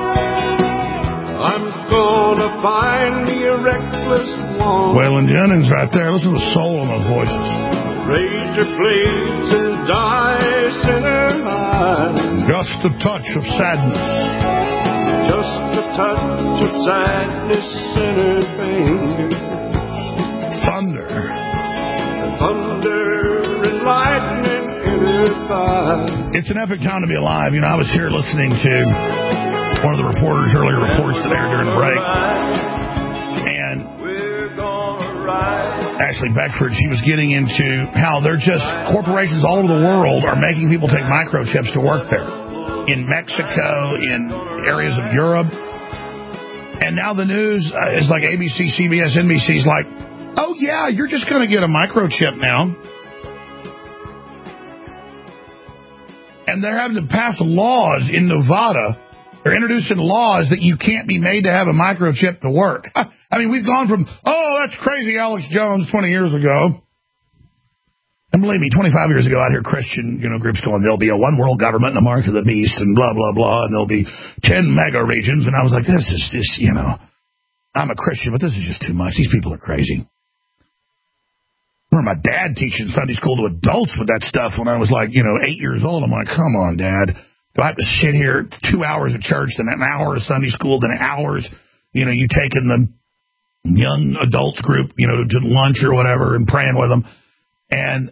I'm gonna find me a reckless one. Waylon Jennings right there. Listen to the soul in those voices. Razor blades and dice in her eyes. Just a touch of sadness. Just a touch of sadness in her fingers. Thunder. Thunder and lightning in her thighs. It's an epic time to be alive. You know, I was here listening to one of the reporters' earlier reports that aired during the break. And Ashley Beckford, she was getting into how they're just, corporations all over the world are making people take microchips to work there. In Mexico, in areas of Europe. And now the news uh, is like A B C, C B S, N B C's like, oh yeah, you're just going to get a microchip now. And they're having to pass laws in Nevada. They're introducing laws that you can't be made to have a microchip to work. I mean, we've gone from, oh, that's crazy, Alex Jones, twenty years ago. And believe me, twenty-five years ago, I'd hear Christian, you know, groups going, there'll be a one world government and a mark of the beast and blah, blah, blah, and there'll be ten mega regions. And I was like, this is just, you know, I'm a Christian, but this is just too much. These people are crazy. I remember my dad teaching Sunday school to adults with that stuff when I was like, you know, eight years old. I'm like, come on, Dad. Do I have to sit here two hours of church, then an hour of Sunday school, then hours, you know, you taking the young adults group, you know, to lunch or whatever and praying with them. And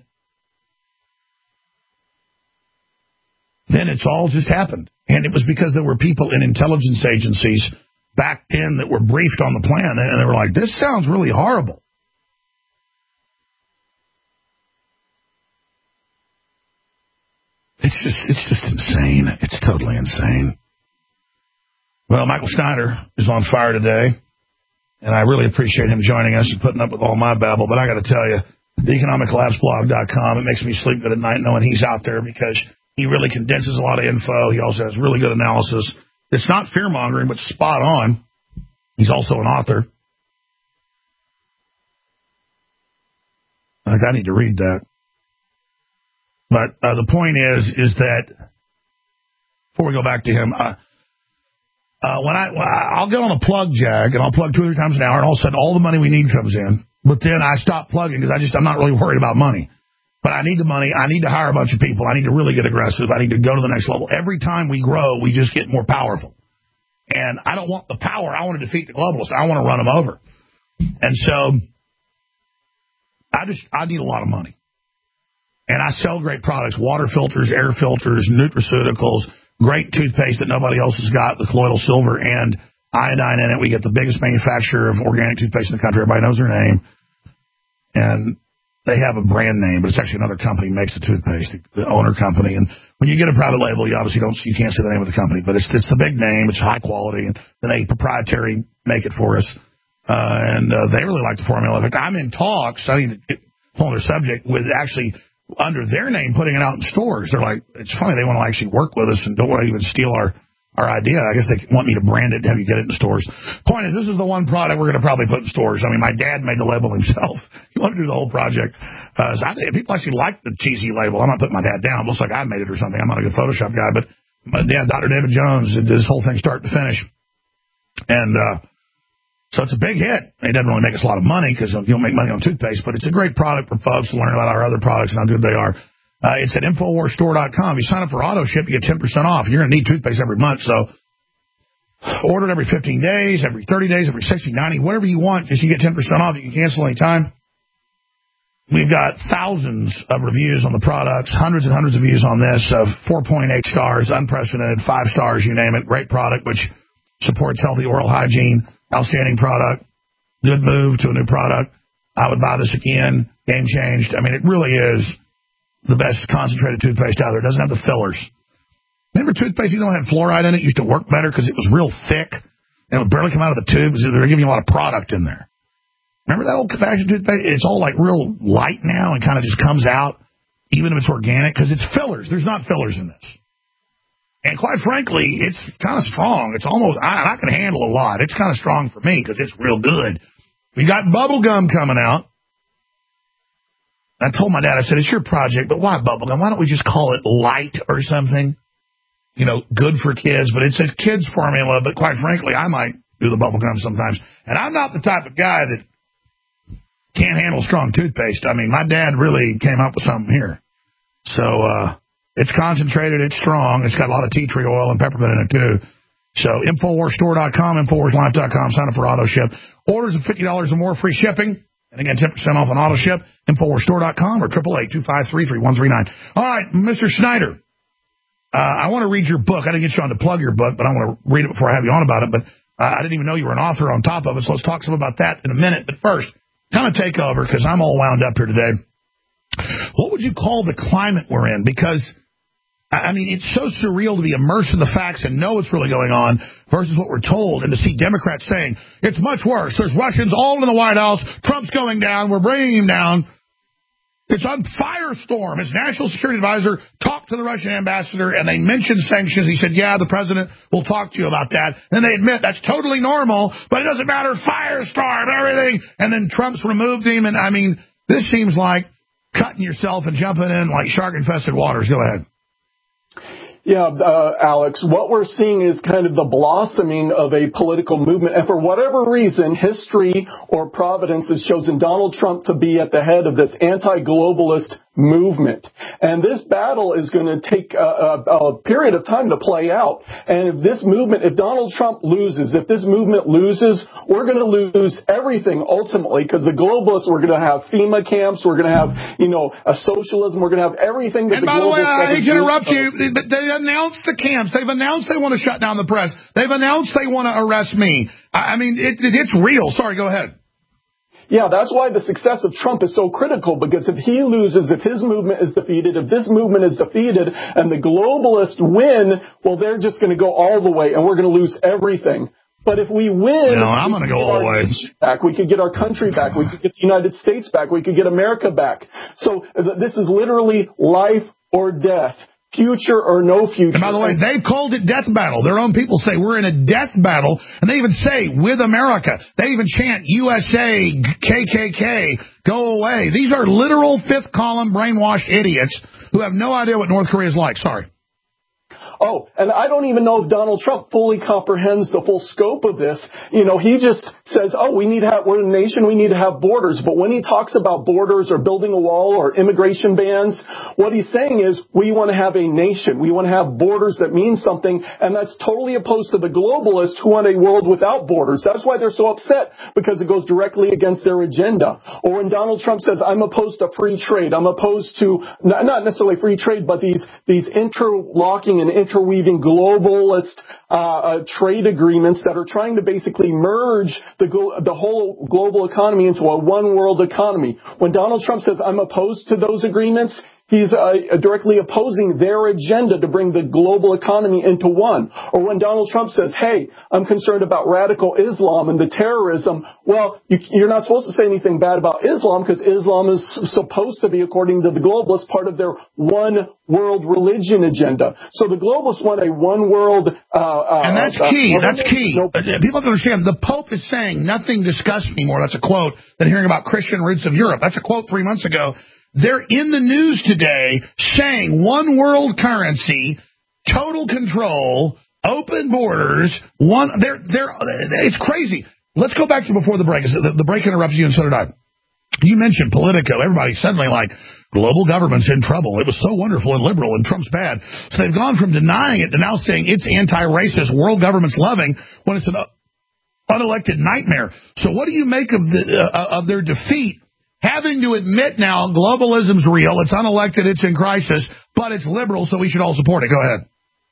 then it's all just happened. And it was because there were people in intelligence agencies back then that were briefed on the plan, and they were like, this sounds really horrible. It's just, it's just insane. It's totally insane. Well, Michael Snyder is on fire today, and I really appreciate him joining us and putting up with all my babble. But I got to tell you, the economic collapse blog dot com, it makes me sleep good at night knowing he's out there because he really condenses a lot of info. He also has really good analysis. It's not fear-mongering, but spot on. He's also an author. I think I need to read that. But uh, the point is, is that before we go back to him, uh, uh, when I I'll get on a plug jag and I'll plug two or three times an hour, and all of a sudden all the money we need comes in. But then I stop plugging because I just I'm not really worried about money. But I need the money. I need to hire a bunch of people. I need to really get aggressive. I need to go to the next level. Every time we grow, we just get more powerful. And I don't want the power. I want to defeat the globalists. I want to run them over. And so I just I need a lot of money. And I sell great products, water filters, air filters, nutraceuticals, great toothpaste that nobody else has got with colloidal silver and iodine in it. We get the biggest manufacturer of organic toothpaste in the country. Everybody knows their name. And they have a brand name, but it's actually another company makes the toothpaste, the owner company. And when you get a private label, you obviously don't, you can't say the name of the company, but it's it's the big name. It's high quality, and then they proprietary make it for us. Uh, and uh, they really like the formula. In fact, I'm in talks. I need to get on their subject with actually under their name putting it out in stores. They're like, it's funny, they want to actually work with us and don't want to even steal our, our idea. I guess they want me to brand it and have you get it in stores. Point is, this is the one product we're going to probably put in stores. I mean, my dad made the label himself. He wanted to do the whole project. Uh, so I think people actually like the cheesy label. I'm not putting my dad down. It looks like I made it or something. I'm not a good Photoshop guy, but my dad, Doctor David Jones, did this whole thing start to finish. And, uh, so it's a big hit. It doesn't really make us a lot of money because you don't make money on toothpaste, but it's a great product for folks to learn about our other products and how good they are. Uh, it's at Infowars Store dot com. If you sign up for auto ship, you get ten percent off. You're going to need toothpaste every month, so order it every fifteen days, every thirty days, every sixty, ninety, whatever you want. Just you get ten percent off. You can cancel anytime. We've got thousands of reviews on the products, hundreds and hundreds of views on this, of four point eight stars, unprecedented, five stars, you name it. Great product, which supports healthy oral hygiene. Outstanding product. Good move to a new product. I would buy this again. Game changed. I mean, it really is the best concentrated toothpaste out there. It doesn't have the fillers. Remember toothpaste, even though it had fluoride in it, used to work better because it was real thick and it would barely come out of the tubes. They were giving you a lot of product in there. Remember that old-fashioned toothpaste? It's all like real light now and kind of just comes out, even if it's organic, because it's fillers. There's not fillers in this. And quite frankly, it's kind of strong. It's almost, I, I can handle a lot. It's kind of strong for me because it's real good. We got bubble gum coming out. I told my dad, I said, it's your project, but why bubblegum? Why don't we just call it light or something? You know, good for kids, but it's a kid's formula, but quite frankly, I might do the bubblegum sometimes. And I'm not the type of guy that can't handle strong toothpaste. I mean, my dad really came up with something here. So, uh, it's concentrated, it's strong, it's got a lot of tea tree oil and peppermint in it, too. So, Infowars Store dot com, Infowars Life dot com, sign up for auto ship. Orders of fifty dollars or more, free shipping. And again, ten percent off on auto ship, Infowars Store dot com or eight eight eight, two five three, three one three nine. All right, Mister Snyder, uh, I want to read your book. I didn't get you on to plug your book, but I want to read it before I have you on about it. But uh, I didn't even know you were an author on top of it, so let's talk some about that in a minute. But first, kind of take over because I'm all wound up here today. What would you call the climate we're in? Because, I mean, it's so surreal to be immersed in the facts and know what's really going on versus what we're told, and to see Democrats saying, it's much worse. There's Russians all in the White House. Trump's going down. We're bringing him down. It's on firestorm. His national security advisor talked to the Russian ambassador, and they mentioned sanctions. He said, yeah, the president will talk to you about that. Then they admit that's totally normal, but it doesn't matter. Firestorm, everything. And then Trump's removed him. And, I mean, this seems like cutting yourself and jumping in like shark-infested waters. Go ahead. Yeah, uh, Alex, what we're seeing is kind of the blossoming of a political movement. And for whatever reason, history or providence has chosen Donald Trump to be at the head of this anti-globalist movement. And this battle is going to take a, a, a period of time to play out. And if this movement, if Donald Trump loses, if this movement loses, we're going to lose everything ultimately, because the globalists, we're going to have FEMA camps, we're going to have, you know, a socialism, we're going to have everything that and the by the way, I hate to interrupt do. you, but they announced the camps. They've announced they want to shut down the press. They've announced they want to arrest me. I, I mean, it, it, it's real. Sorry, go ahead. Yeah, that's why the success of Trump is so critical, because if he loses, if his movement is defeated, if this movement is defeated and the globalists win, well, they're just going to go all the way and we're going to lose everything. But if we win, no, I'm going to go all the way back. We could get our country back. We could get the United States back. We could get America back. So this is literally life or death. Future or no future. And by the way, they've called it death battle. Their own people say we're in a death battle, and they even say with America. They even chant U S A, K K K, go away. These are literal fifth column brainwashed idiots who have no idea what North Korea is like. Sorry. Oh, and I don't even know if Donald Trump fully comprehends the full scope of this. You know, he just says, oh, we need to have, we're a nation, we need to have borders. But when he talks about borders or building a wall or immigration bans, what he's saying is we want to have a nation. We want to have borders that mean something. And that's totally opposed to the globalists who want a world without borders. That's why they're so upset, because it goes directly against their agenda. Or when Donald Trump says, I'm opposed to free trade, I'm opposed to not necessarily free trade, but these, these interlocking and interweaving globalist uh, uh, trade agreements that are trying to basically merge the glo- the whole global economy into a one world economy. When Donald Trump says, I'm opposed to those agreements, he's uh, directly opposing their agenda to bring the global economy into one. Or when Donald Trump says, hey, I'm concerned about radical Islam and the terrorism, well, you, you're not supposed to say anything bad about Islam, because Islam is supposed to be, according to the globalists, part of their one world religion agenda. So the globalists want a one world... Uh, uh, and that's uh, key. Uh, that's key. no, People have to understand, the Pope is saying nothing disgusts me more. That's a quote than hearing about Christian roots of Europe. That's a quote three months ago. They're in the news today saying one world currency, total control, open borders, one, they're, they're, it's crazy. Let's go back to before the break. The, the break interrupts you and so did I. You mentioned Politico. Everybody's suddenly like, global government's in trouble. It was so wonderful and liberal and Trump's bad. So they've gone from denying it to now saying it's anti-racist, world government's loving, when it's an unelected nightmare. So what do you make of the uh, of their defeat? Having to admit now globalism's real, it's unelected, it's in crisis, but it's liberal, so we should all support it. Go ahead.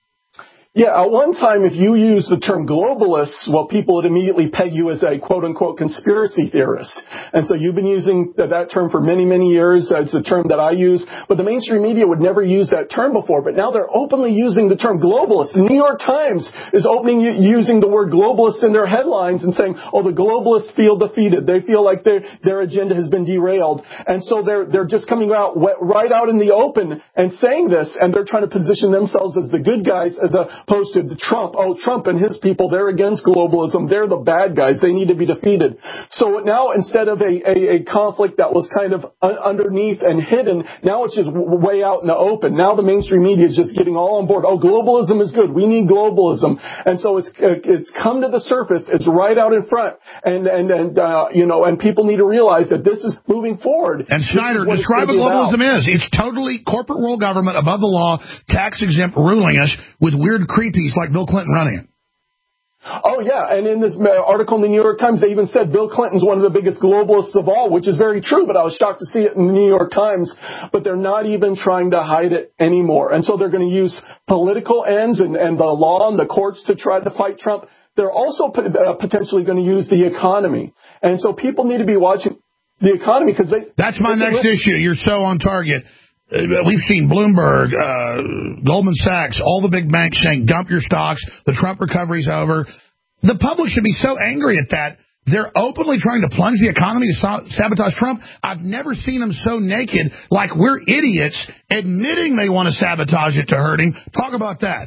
Yeah, at one time, if you use the term globalists, well, people would immediately peg you as a quote-unquote conspiracy theorist. And so you've been using that term for many, many years. It's a term that I use. But the mainstream media would never use that term before. But now they're openly using the term globalist. The New York Times is opening using the word globalist in their headlines and saying, oh, the globalists feel defeated. They feel like their their agenda has been derailed. And so they're they're just coming out right out in the open and saying this. And they're trying to position themselves as the good guys, as a posted to Trump, oh, Trump and his people, they're against globalism. They're the bad guys. They need to be defeated. So now instead of a, a, a conflict that was kind of un- underneath and hidden, now it's just w- way out in the open. Now the mainstream media is just getting all on board. Oh, globalism is good. We need globalism. And so it's uh, it's come to the surface. It's right out in front. And, and, and uh, you know, and people need to realize that this is moving forward. And Snyder, describe what globalism is. It's totally corporate world government above the law, tax exempt, ruling us with weird creepies like Bill Clinton running it. Oh, yeah. And in this article in the New York Times, they even said Bill Clinton's one of the biggest globalists of all, which is very true. But I was shocked to see it in the New York Times. But they're not even trying to hide it anymore. And so they're going to use political ends and, and the law and the courts to try to fight Trump. They're also uh, potentially going to use the economy. And so people need to be watching the economy because they... That's my they next issue. You're so on target. Uh, we've seen Bloomberg, uh, Goldman Sachs, all the big banks saying dump your stocks, the Trump recovery's over. The public should be so angry at that. They're openly trying to plunge the economy to sa- sabotage Trump. I've never seen them so naked, like we're idiots, admitting they want to sabotage it to hurt him. Talk about that.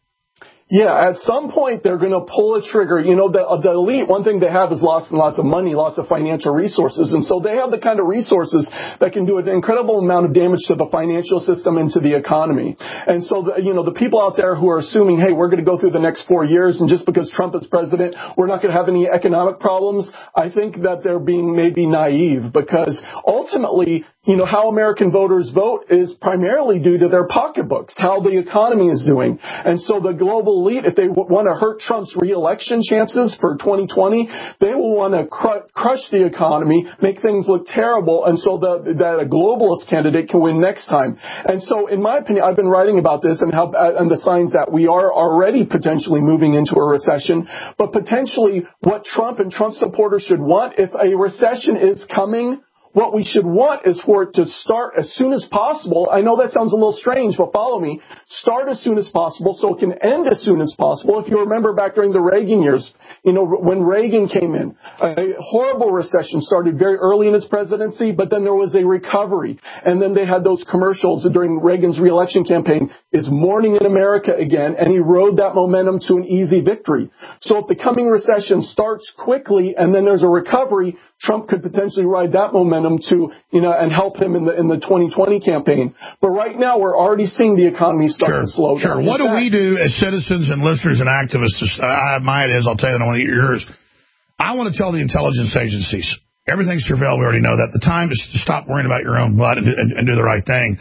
Yeah, at some point they're going to pull a trigger. You know, the, the elite, one thing they have is lots and lots of money, lots of financial resources. And so they have the kind of resources that can do an incredible amount of damage to the financial system and to the economy. And so, the, you know, the people out there who are assuming, hey, we're going to go through the next four years and just because Trump is president, we're not going to have any economic problems, I think that they're being maybe naive because ultimately, you know, how American voters vote is primarily due to their pocketbooks, how the economy is doing. And so the global elite, if they w- want to hurt Trump's reelection chances for twenty twenty, they will want to cr- crush the economy, make things look terrible, and so the, that a globalist candidate can win next time. And so, in my opinion, I've been writing about this and how and the signs that we are already potentially moving into a recession, but potentially what Trump and Trump supporters should want if a recession is coming. What we should want is for it to start as soon as possible. I know that sounds a little strange, but follow me. Start as soon as possible so it can end as soon as possible. If you remember back during the Reagan years, you know, when Reagan came in, a horrible recession started very early in his presidency, but then there was a recovery. And then they had those commercials during Reagan's reelection campaign. It's morning in America again, and he rode that momentum to an easy victory. So if the coming recession starts quickly and then there's a recovery, Trump could potentially ride that momentum to, you know, and help him in the in the twenty twenty campaign. But right now, we're already seeing the economy start sure, to slow sure. down. What in do fact, we do as citizens and listeners and activists? Uh, I have my ideas. I'll tell you, and I want to hear yours. I want to tell the intelligence agencies, everything's surveilled. We already know that. The time is to stop worrying about your own butt and, and, and do the right thing.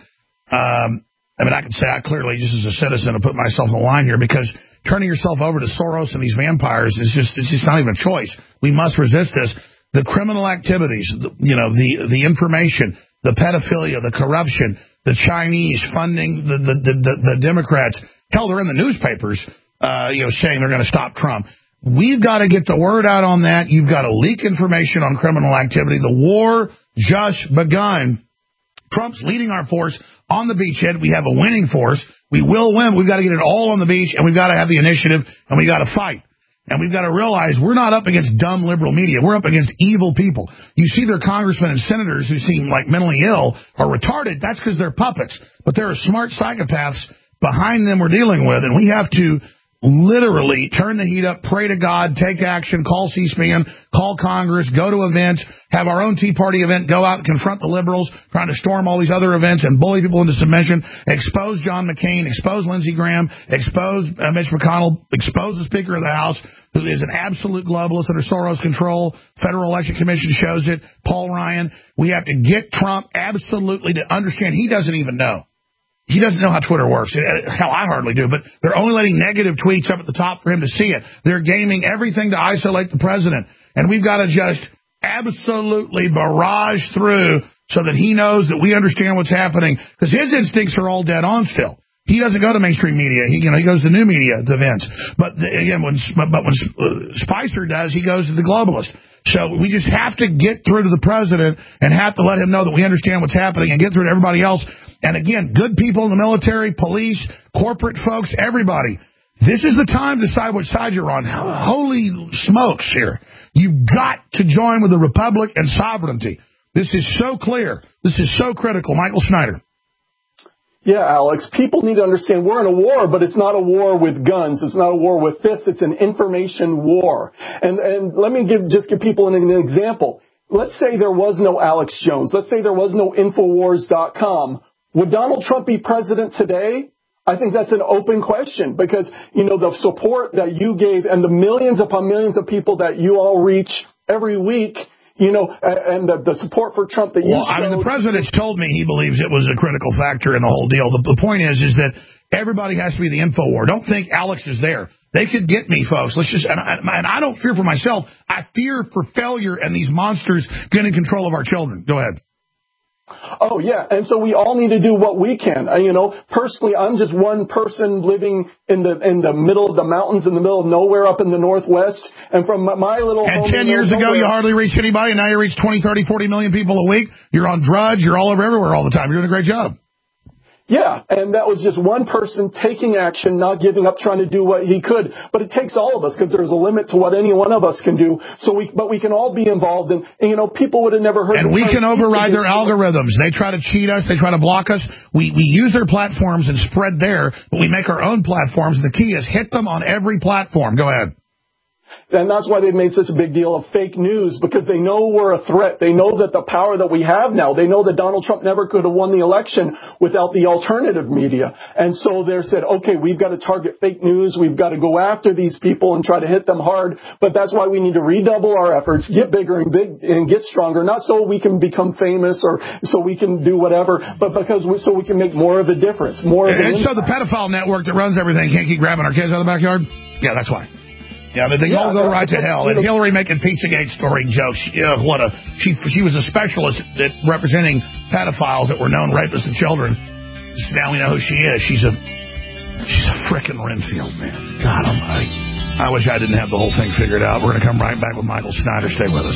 Um, I mean, I can say I clearly, just as a citizen, to put myself on the line here, because turning yourself over to Soros and these vampires is just, it's just not even a choice. We must resist this. The criminal activities, you know, the the information, the pedophilia, the corruption, the Chinese funding the the the, the, the Democrats. Hell, they're in the newspapers, uh, you know, saying they're going to stop Trump. We've got to get the word out on that. You've got to leak information on criminal activity. The war just begun. Trump's leading our force on the beachhead. We have a winning force. We will win. We've got to get it all on the beach, and we've got to have the initiative, and we've got to fight. And we've got to realize we're not up against dumb liberal media. We're up against evil people. You see their congressmen and senators who seem like mentally ill or retarded. That's because they're puppets. But there are smart psychopaths behind them we're dealing with, and we have to literally turn the heat up, pray to God, take action, call C-SPAN, call Congress, go to events, have our own Tea Party event, go out and confront the liberals trying to storm all these other events and bully people into submission, expose John McCain, expose Lindsey Graham, expose uh, Mitch McConnell, expose the Speaker of the House, who is an absolute globalist under Soros control. Federal Election Commission shows it. Paul Ryan. We have to get Trump absolutely to understand he doesn't even know. He doesn't know how Twitter works. Hell, I hardly do, but they're only letting negative tweets up at the top for him to see it. They're gaming everything to isolate the president. And we've got to just absolutely barrage through so that he knows that we understand what's happening, because his instincts are all dead on still. He doesn't go to mainstream media. He, you know, he goes to new media events. But the, again, when but when Spicer does, he goes to the globalist. So we just have to get through to the president and have to let him know that we understand what's happening and get through to everybody else. And again, good people in the military, police, corporate folks, everybody. This is the time to decide what side you're on. Holy smokes here. You've got to join with the Republic and sovereignty. This is so clear. This is so critical. Michael Snyder. Yeah, Alex, people need to understand we're in a war, but it's not a war with guns. It's not a war with fists. It's an information war. And, and let me give, just give people an, an example. Let's say there was no Alex Jones. Let's say there was no Infowars dot com. Would Donald Trump be president today? I think that's an open question because, you know, the support that you gave and the millions upon millions of people that you all reach every week, you know, and the, the support for Trump that you Well, I mean, the president's told me he believes it was a critical factor in the whole deal. The, the point is, is that everybody has to be the info war. Don't think Alex is there. They could get me, folks. Let's just, and I, and I don't fear for myself. I fear for failure and these monsters getting control of our children. Go ahead. Oh, yeah. And so we all need to do what we can. Uh, you know, personally, I'm just one person living in the in the middle of the mountains, in the middle of nowhere up in the Northwest. And from my, my little And home ten years ago, nowhere, you hardly reached anybody. And now you reach twenty, thirty, forty million people a week. You're on Drudge. You're all over everywhere all the time. You're doing a great job. Yeah, and that was just one person taking action, not giving up, trying to do what he could. But it takes all of us because there's a limit to what any one of us can do. So we, but we can all be involved, and, and you know, people would have never heard. And we can override their algorithms. They try to cheat us. They try to block us. We we use their platforms and spread there, but we make our own platforms. The key is hit them on every platform. Go ahead. And that's why they've made such a big deal of fake news, because they know we're a threat. They know that the power that we have now, they know that Donald Trump never could have won the election without the alternative media. And so they said, okay, we've got to target fake news. We've got to go after these people and try to hit them hard. But that's why we need to redouble our efforts, get bigger and big and get stronger, not so we can become famous or so we can do whatever, but because we, so we can make more of a difference. More of And an so the pedophile network that runs everything can't keep grabbing our kids out of the backyard? Yeah, that's why. Yeah, but they yeah, all go right to hell. And Hillary making Pizzagate story jokes. Yeah, what a she she was a specialist at representing pedophiles that were known rapists of children. Just now we know who she is. She's a she's a frickin' Renfield, man. God almighty. I wish I didn't have the whole thing figured out. We're gonna come right back with Michael Snyder. Stay with us.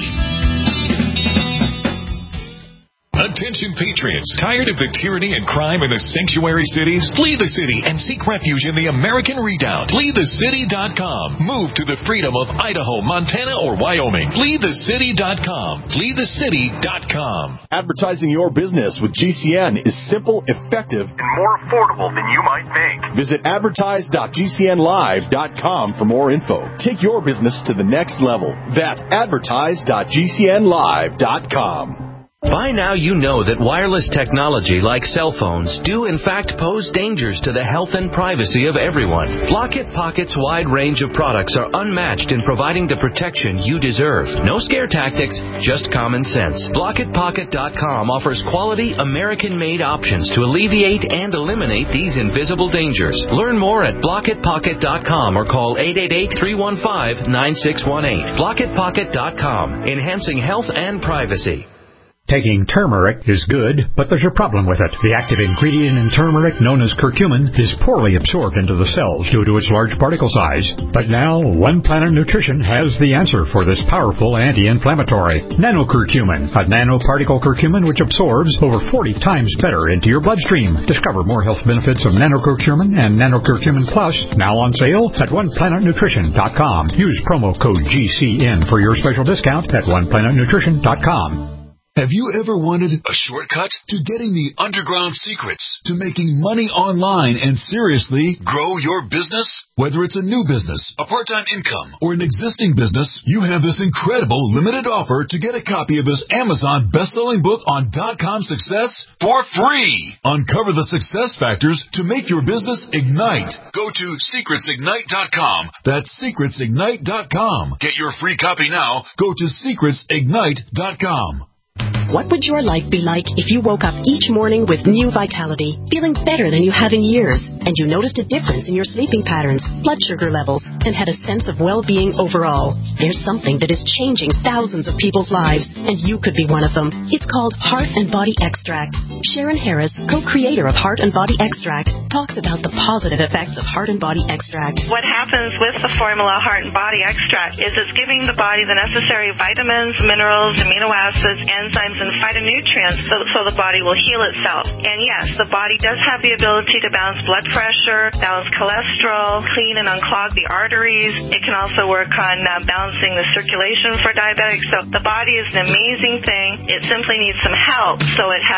Attention patriots, tired of the tyranny and crime in the sanctuary cities? Flee the city and seek refuge in the American Redoubt. Flee the city dot com. Move to the freedom of Idaho, Montana, or Wyoming. Flee the city dot com. Flee the city dot com. Advertising your business with G C N is simple, effective, and more affordable than you might think. Visit advertise dot G C N live dot com for more info. Take your business to the next level. That's advertise dot G C N live dot com. By now you know that wireless technology like cell phones do in fact pose dangers to the health and privacy of everyone. Blockit Pocket's wide range of products are unmatched in providing the protection you deserve. No scare tactics, just common sense. Blockit Pocket dot com offers quality American-made options to alleviate and eliminate these invisible dangers. Learn more at Blockit Pocket dot com or call eight eight eight, three one five, nine six one eight. Blockit Pocket dot com, enhancing health and privacy. Taking turmeric is good, but there's a problem with it. The active ingredient in turmeric, known as curcumin, is poorly absorbed into the cells due to its large particle size. But now, One Planet Nutrition has the answer for this powerful anti-inflammatory. Nanocurcumin, a nanoparticle curcumin which absorbs over forty times better into your bloodstream. Discover more health benefits of nanocurcumin and nanocurcumin plus, now on sale at one planet nutrition dot com. Use promo code G C N for your special discount at one planet nutrition dot com. Have you ever wanted a shortcut to getting the underground secrets to making money online and seriously grow your business? Whether it's a new business, a part-time income, or an existing business, you have this incredible limited offer to get a copy of this Amazon best-selling book on dot-com success for free. Uncover the success factors to make your business ignite. Go to secrets ignite dot com. That's secrets ignite dot com. Get your free copy now. Go to secrets ignite dot com. What would your life be like if you woke up each morning with new vitality, feeling better than you have in years, and you noticed a difference in your sleeping patterns, blood sugar levels, and had a sense of well-being overall? There's something that is changing thousands of people's lives, and you could be one of them. It's called Heart and Body Extract. Sharon Harris, co-creator of Heart and Body Extract, talks about the positive effects of Heart and Body Extract. What happens with the formula Heart and Body Extract is it's giving the body the necessary vitamins, minerals, amino acids, enzymes, and phytonutrients so, so the body will heal itself. And yes, the body does have the ability to balance blood pressure, balance cholesterol, clean and unclog the arteries. It can also work on uh, balancing the circulation for diabetics. So the body is an amazing thing. It simply needs some help, so it has the tools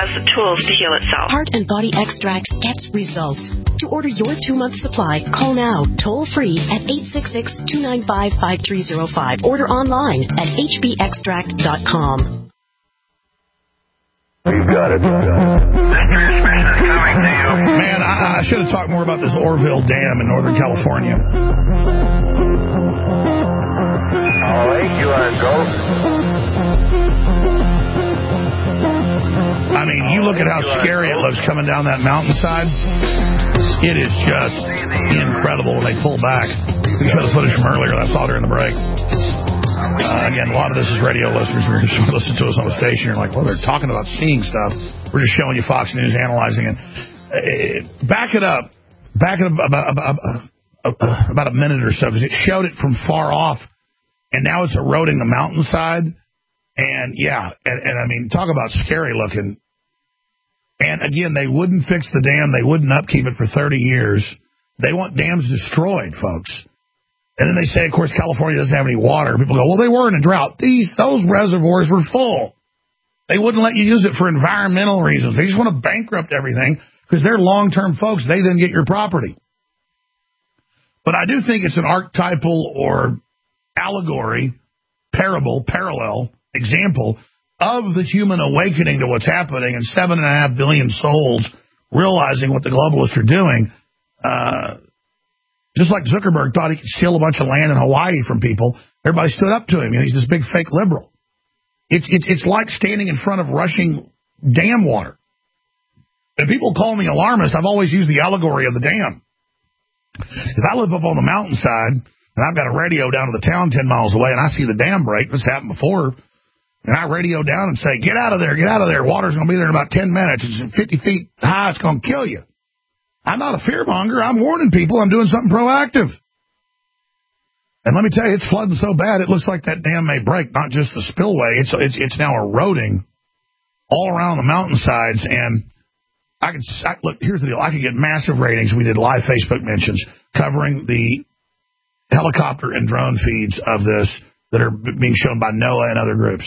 tools to heal itself. Heart and Body Extract gets results. To order your two-month supply, call now, toll-free at eight six six, two nine five, five three zero five. Order online at h b extract dot com. You got it. Man, I, I should have talked more about this Orville Dam in Northern California. All right, you are go. I mean, you look at how scary it looks coming down that mountainside. It is just incredible when they pull back. We showed the footage from earlier that I saw during the break. Uh, again, a lot of this is radio listeners who are just listening to us on the station. You're like, well, they're talking about seeing stuff. We're just showing you Fox News analyzing it. Uh, back it up. Back it up about, about, about, about a minute or so, because it showed it from far off, and now it's eroding the mountainside. And, yeah, and, and I mean, talk about scary looking. And, again, they wouldn't fix the dam. They wouldn't upkeep it for thirty years. They want dams destroyed, folks. And then they say, of course, California doesn't have any water. People go, well, they were in a drought. These Those reservoirs were full. They wouldn't let you use it for environmental reasons. They just want to bankrupt everything because they're long-term folks. They then get your property. But I do think it's an archetypal or allegory, parable, parallel, example of the human awakening to what's happening and seven and a half billion souls realizing what the globalists are doing. Uh, just like Zuckerberg thought he could steal a bunch of land in Hawaii from people, everybody stood up to him. You know, he's this big fake liberal. It's, it's, it's like standing in front of rushing dam water. And people call me alarmist. I've always used the allegory of the dam. If I live up on the mountainside and I've got a radio down to the town ten miles away and I see the dam break, this happened before, and I radio down and say, get out of there, get out of there. Water's going to be there in about ten minutes. It's fifty feet high. It's going to kill you. I'm not a fearmonger. I'm warning people. I'm doing something proactive. And let me tell you, it's flooding so bad, it looks like that dam may break, not just the spillway. It's it's, it's now eroding all around the mountainsides. And I can I, look, here's the deal. I could get massive ratings. We did live Facebook mentions covering the helicopter and drone feeds of this that are being shown by NOAA and other groups.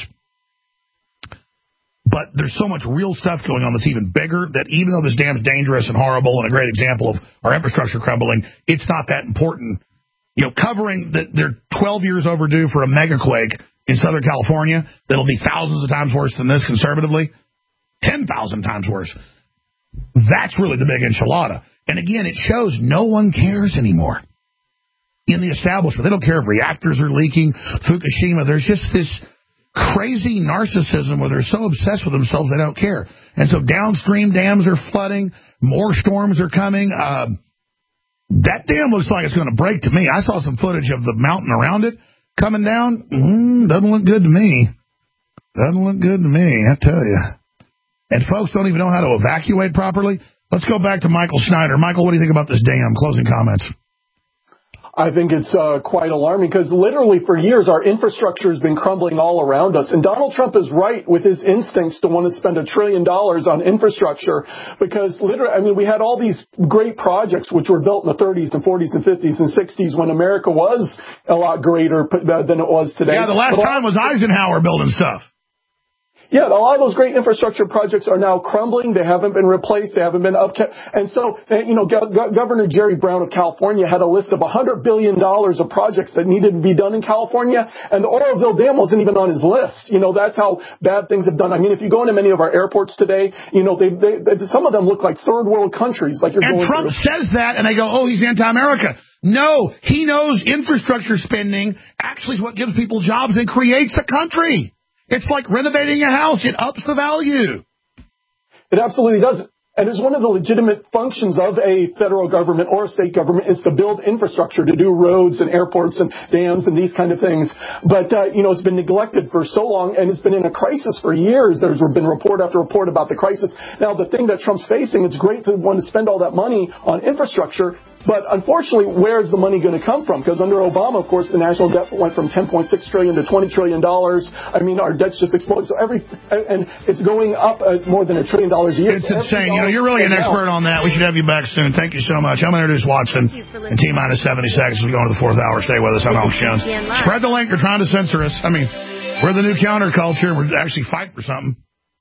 But there's so much real stuff going on that's even bigger that even though this dam's dangerous and horrible and a great example of our infrastructure crumbling, it's not that important. You know, covering that they're twelve years overdue for a megaquake in Southern California that'll be thousands of times worse than this conservatively, ten thousand times worse. That's really the big enchilada. And again, it shows no one cares anymore in the establishment. They don't care if reactors are leaking, Fukushima. There's just this crazy narcissism where they're so obsessed with themselves they don't care. And so downstream dams are flooding, more storms are coming. Uh, that dam looks like it's going to break to me. I saw some footage of the mountain around it coming down. Mm, doesn't look good to me. Doesn't look good to me, I tell you. And folks don't even know how to evacuate properly. Let's go back to Michael Schneider. Michael, what do you think about this dam? Closing comments. I think it's uh, quite alarming because literally for years our infrastructure has been crumbling all around us. And Donald Trump is right with his instincts to want to spend a trillion dollars on infrastructure because literally, I mean, we had all these great projects which were built in the thirties and forties and fifties and sixties when America was a lot greater than it was today. Yeah, the last but time was Eisenhower building stuff. Yeah, a lot of those great infrastructure projects are now crumbling. They haven't been replaced. They haven't been upkept. And so, you know, Go- Go- Governor Jerry Brown of California had a list of one hundred billion dollars of projects that needed to be done in California, and the Oroville Dam wasn't even on his list. You know, that's how bad things have done. I mean, if you go into many of our airports today, you know, they, they, they some of them look like third world countries. Like you're and going Trump through. says that, and they go, oh, he's anti-America. No, he knows infrastructure spending actually is what gives people jobs and creates a country. It's like renovating a house. It ups the value. It absolutely does. And it's one of the legitimate functions of a federal government or a state government is to build infrastructure, to do roads and airports and dams and these kind of things. But, uh, you know, it's been neglected for so long and it's been in a crisis for years. There's been report after report about the crisis. Now, the thing that Trump's facing, it's great to want to spend all that money on infrastructure. But unfortunately, where is the money going to come from? Because under Obama, of course, the national debt went from ten point six trillion dollars to twenty trillion dollars. I mean, our debt's just exploded. So every, and it's going up at more than a trillion dollars a year. It's so insane. You know, you're really an expert on that. We should have you back soon. Thank you so much. I'm going to introduce Watson in T minus seventy seconds as we go into the fourth hour. Stay with us. I'm Alex Jones. Spread the link. They're trying to censor us. I mean, we're the new counterculture. We're actually fighting for something.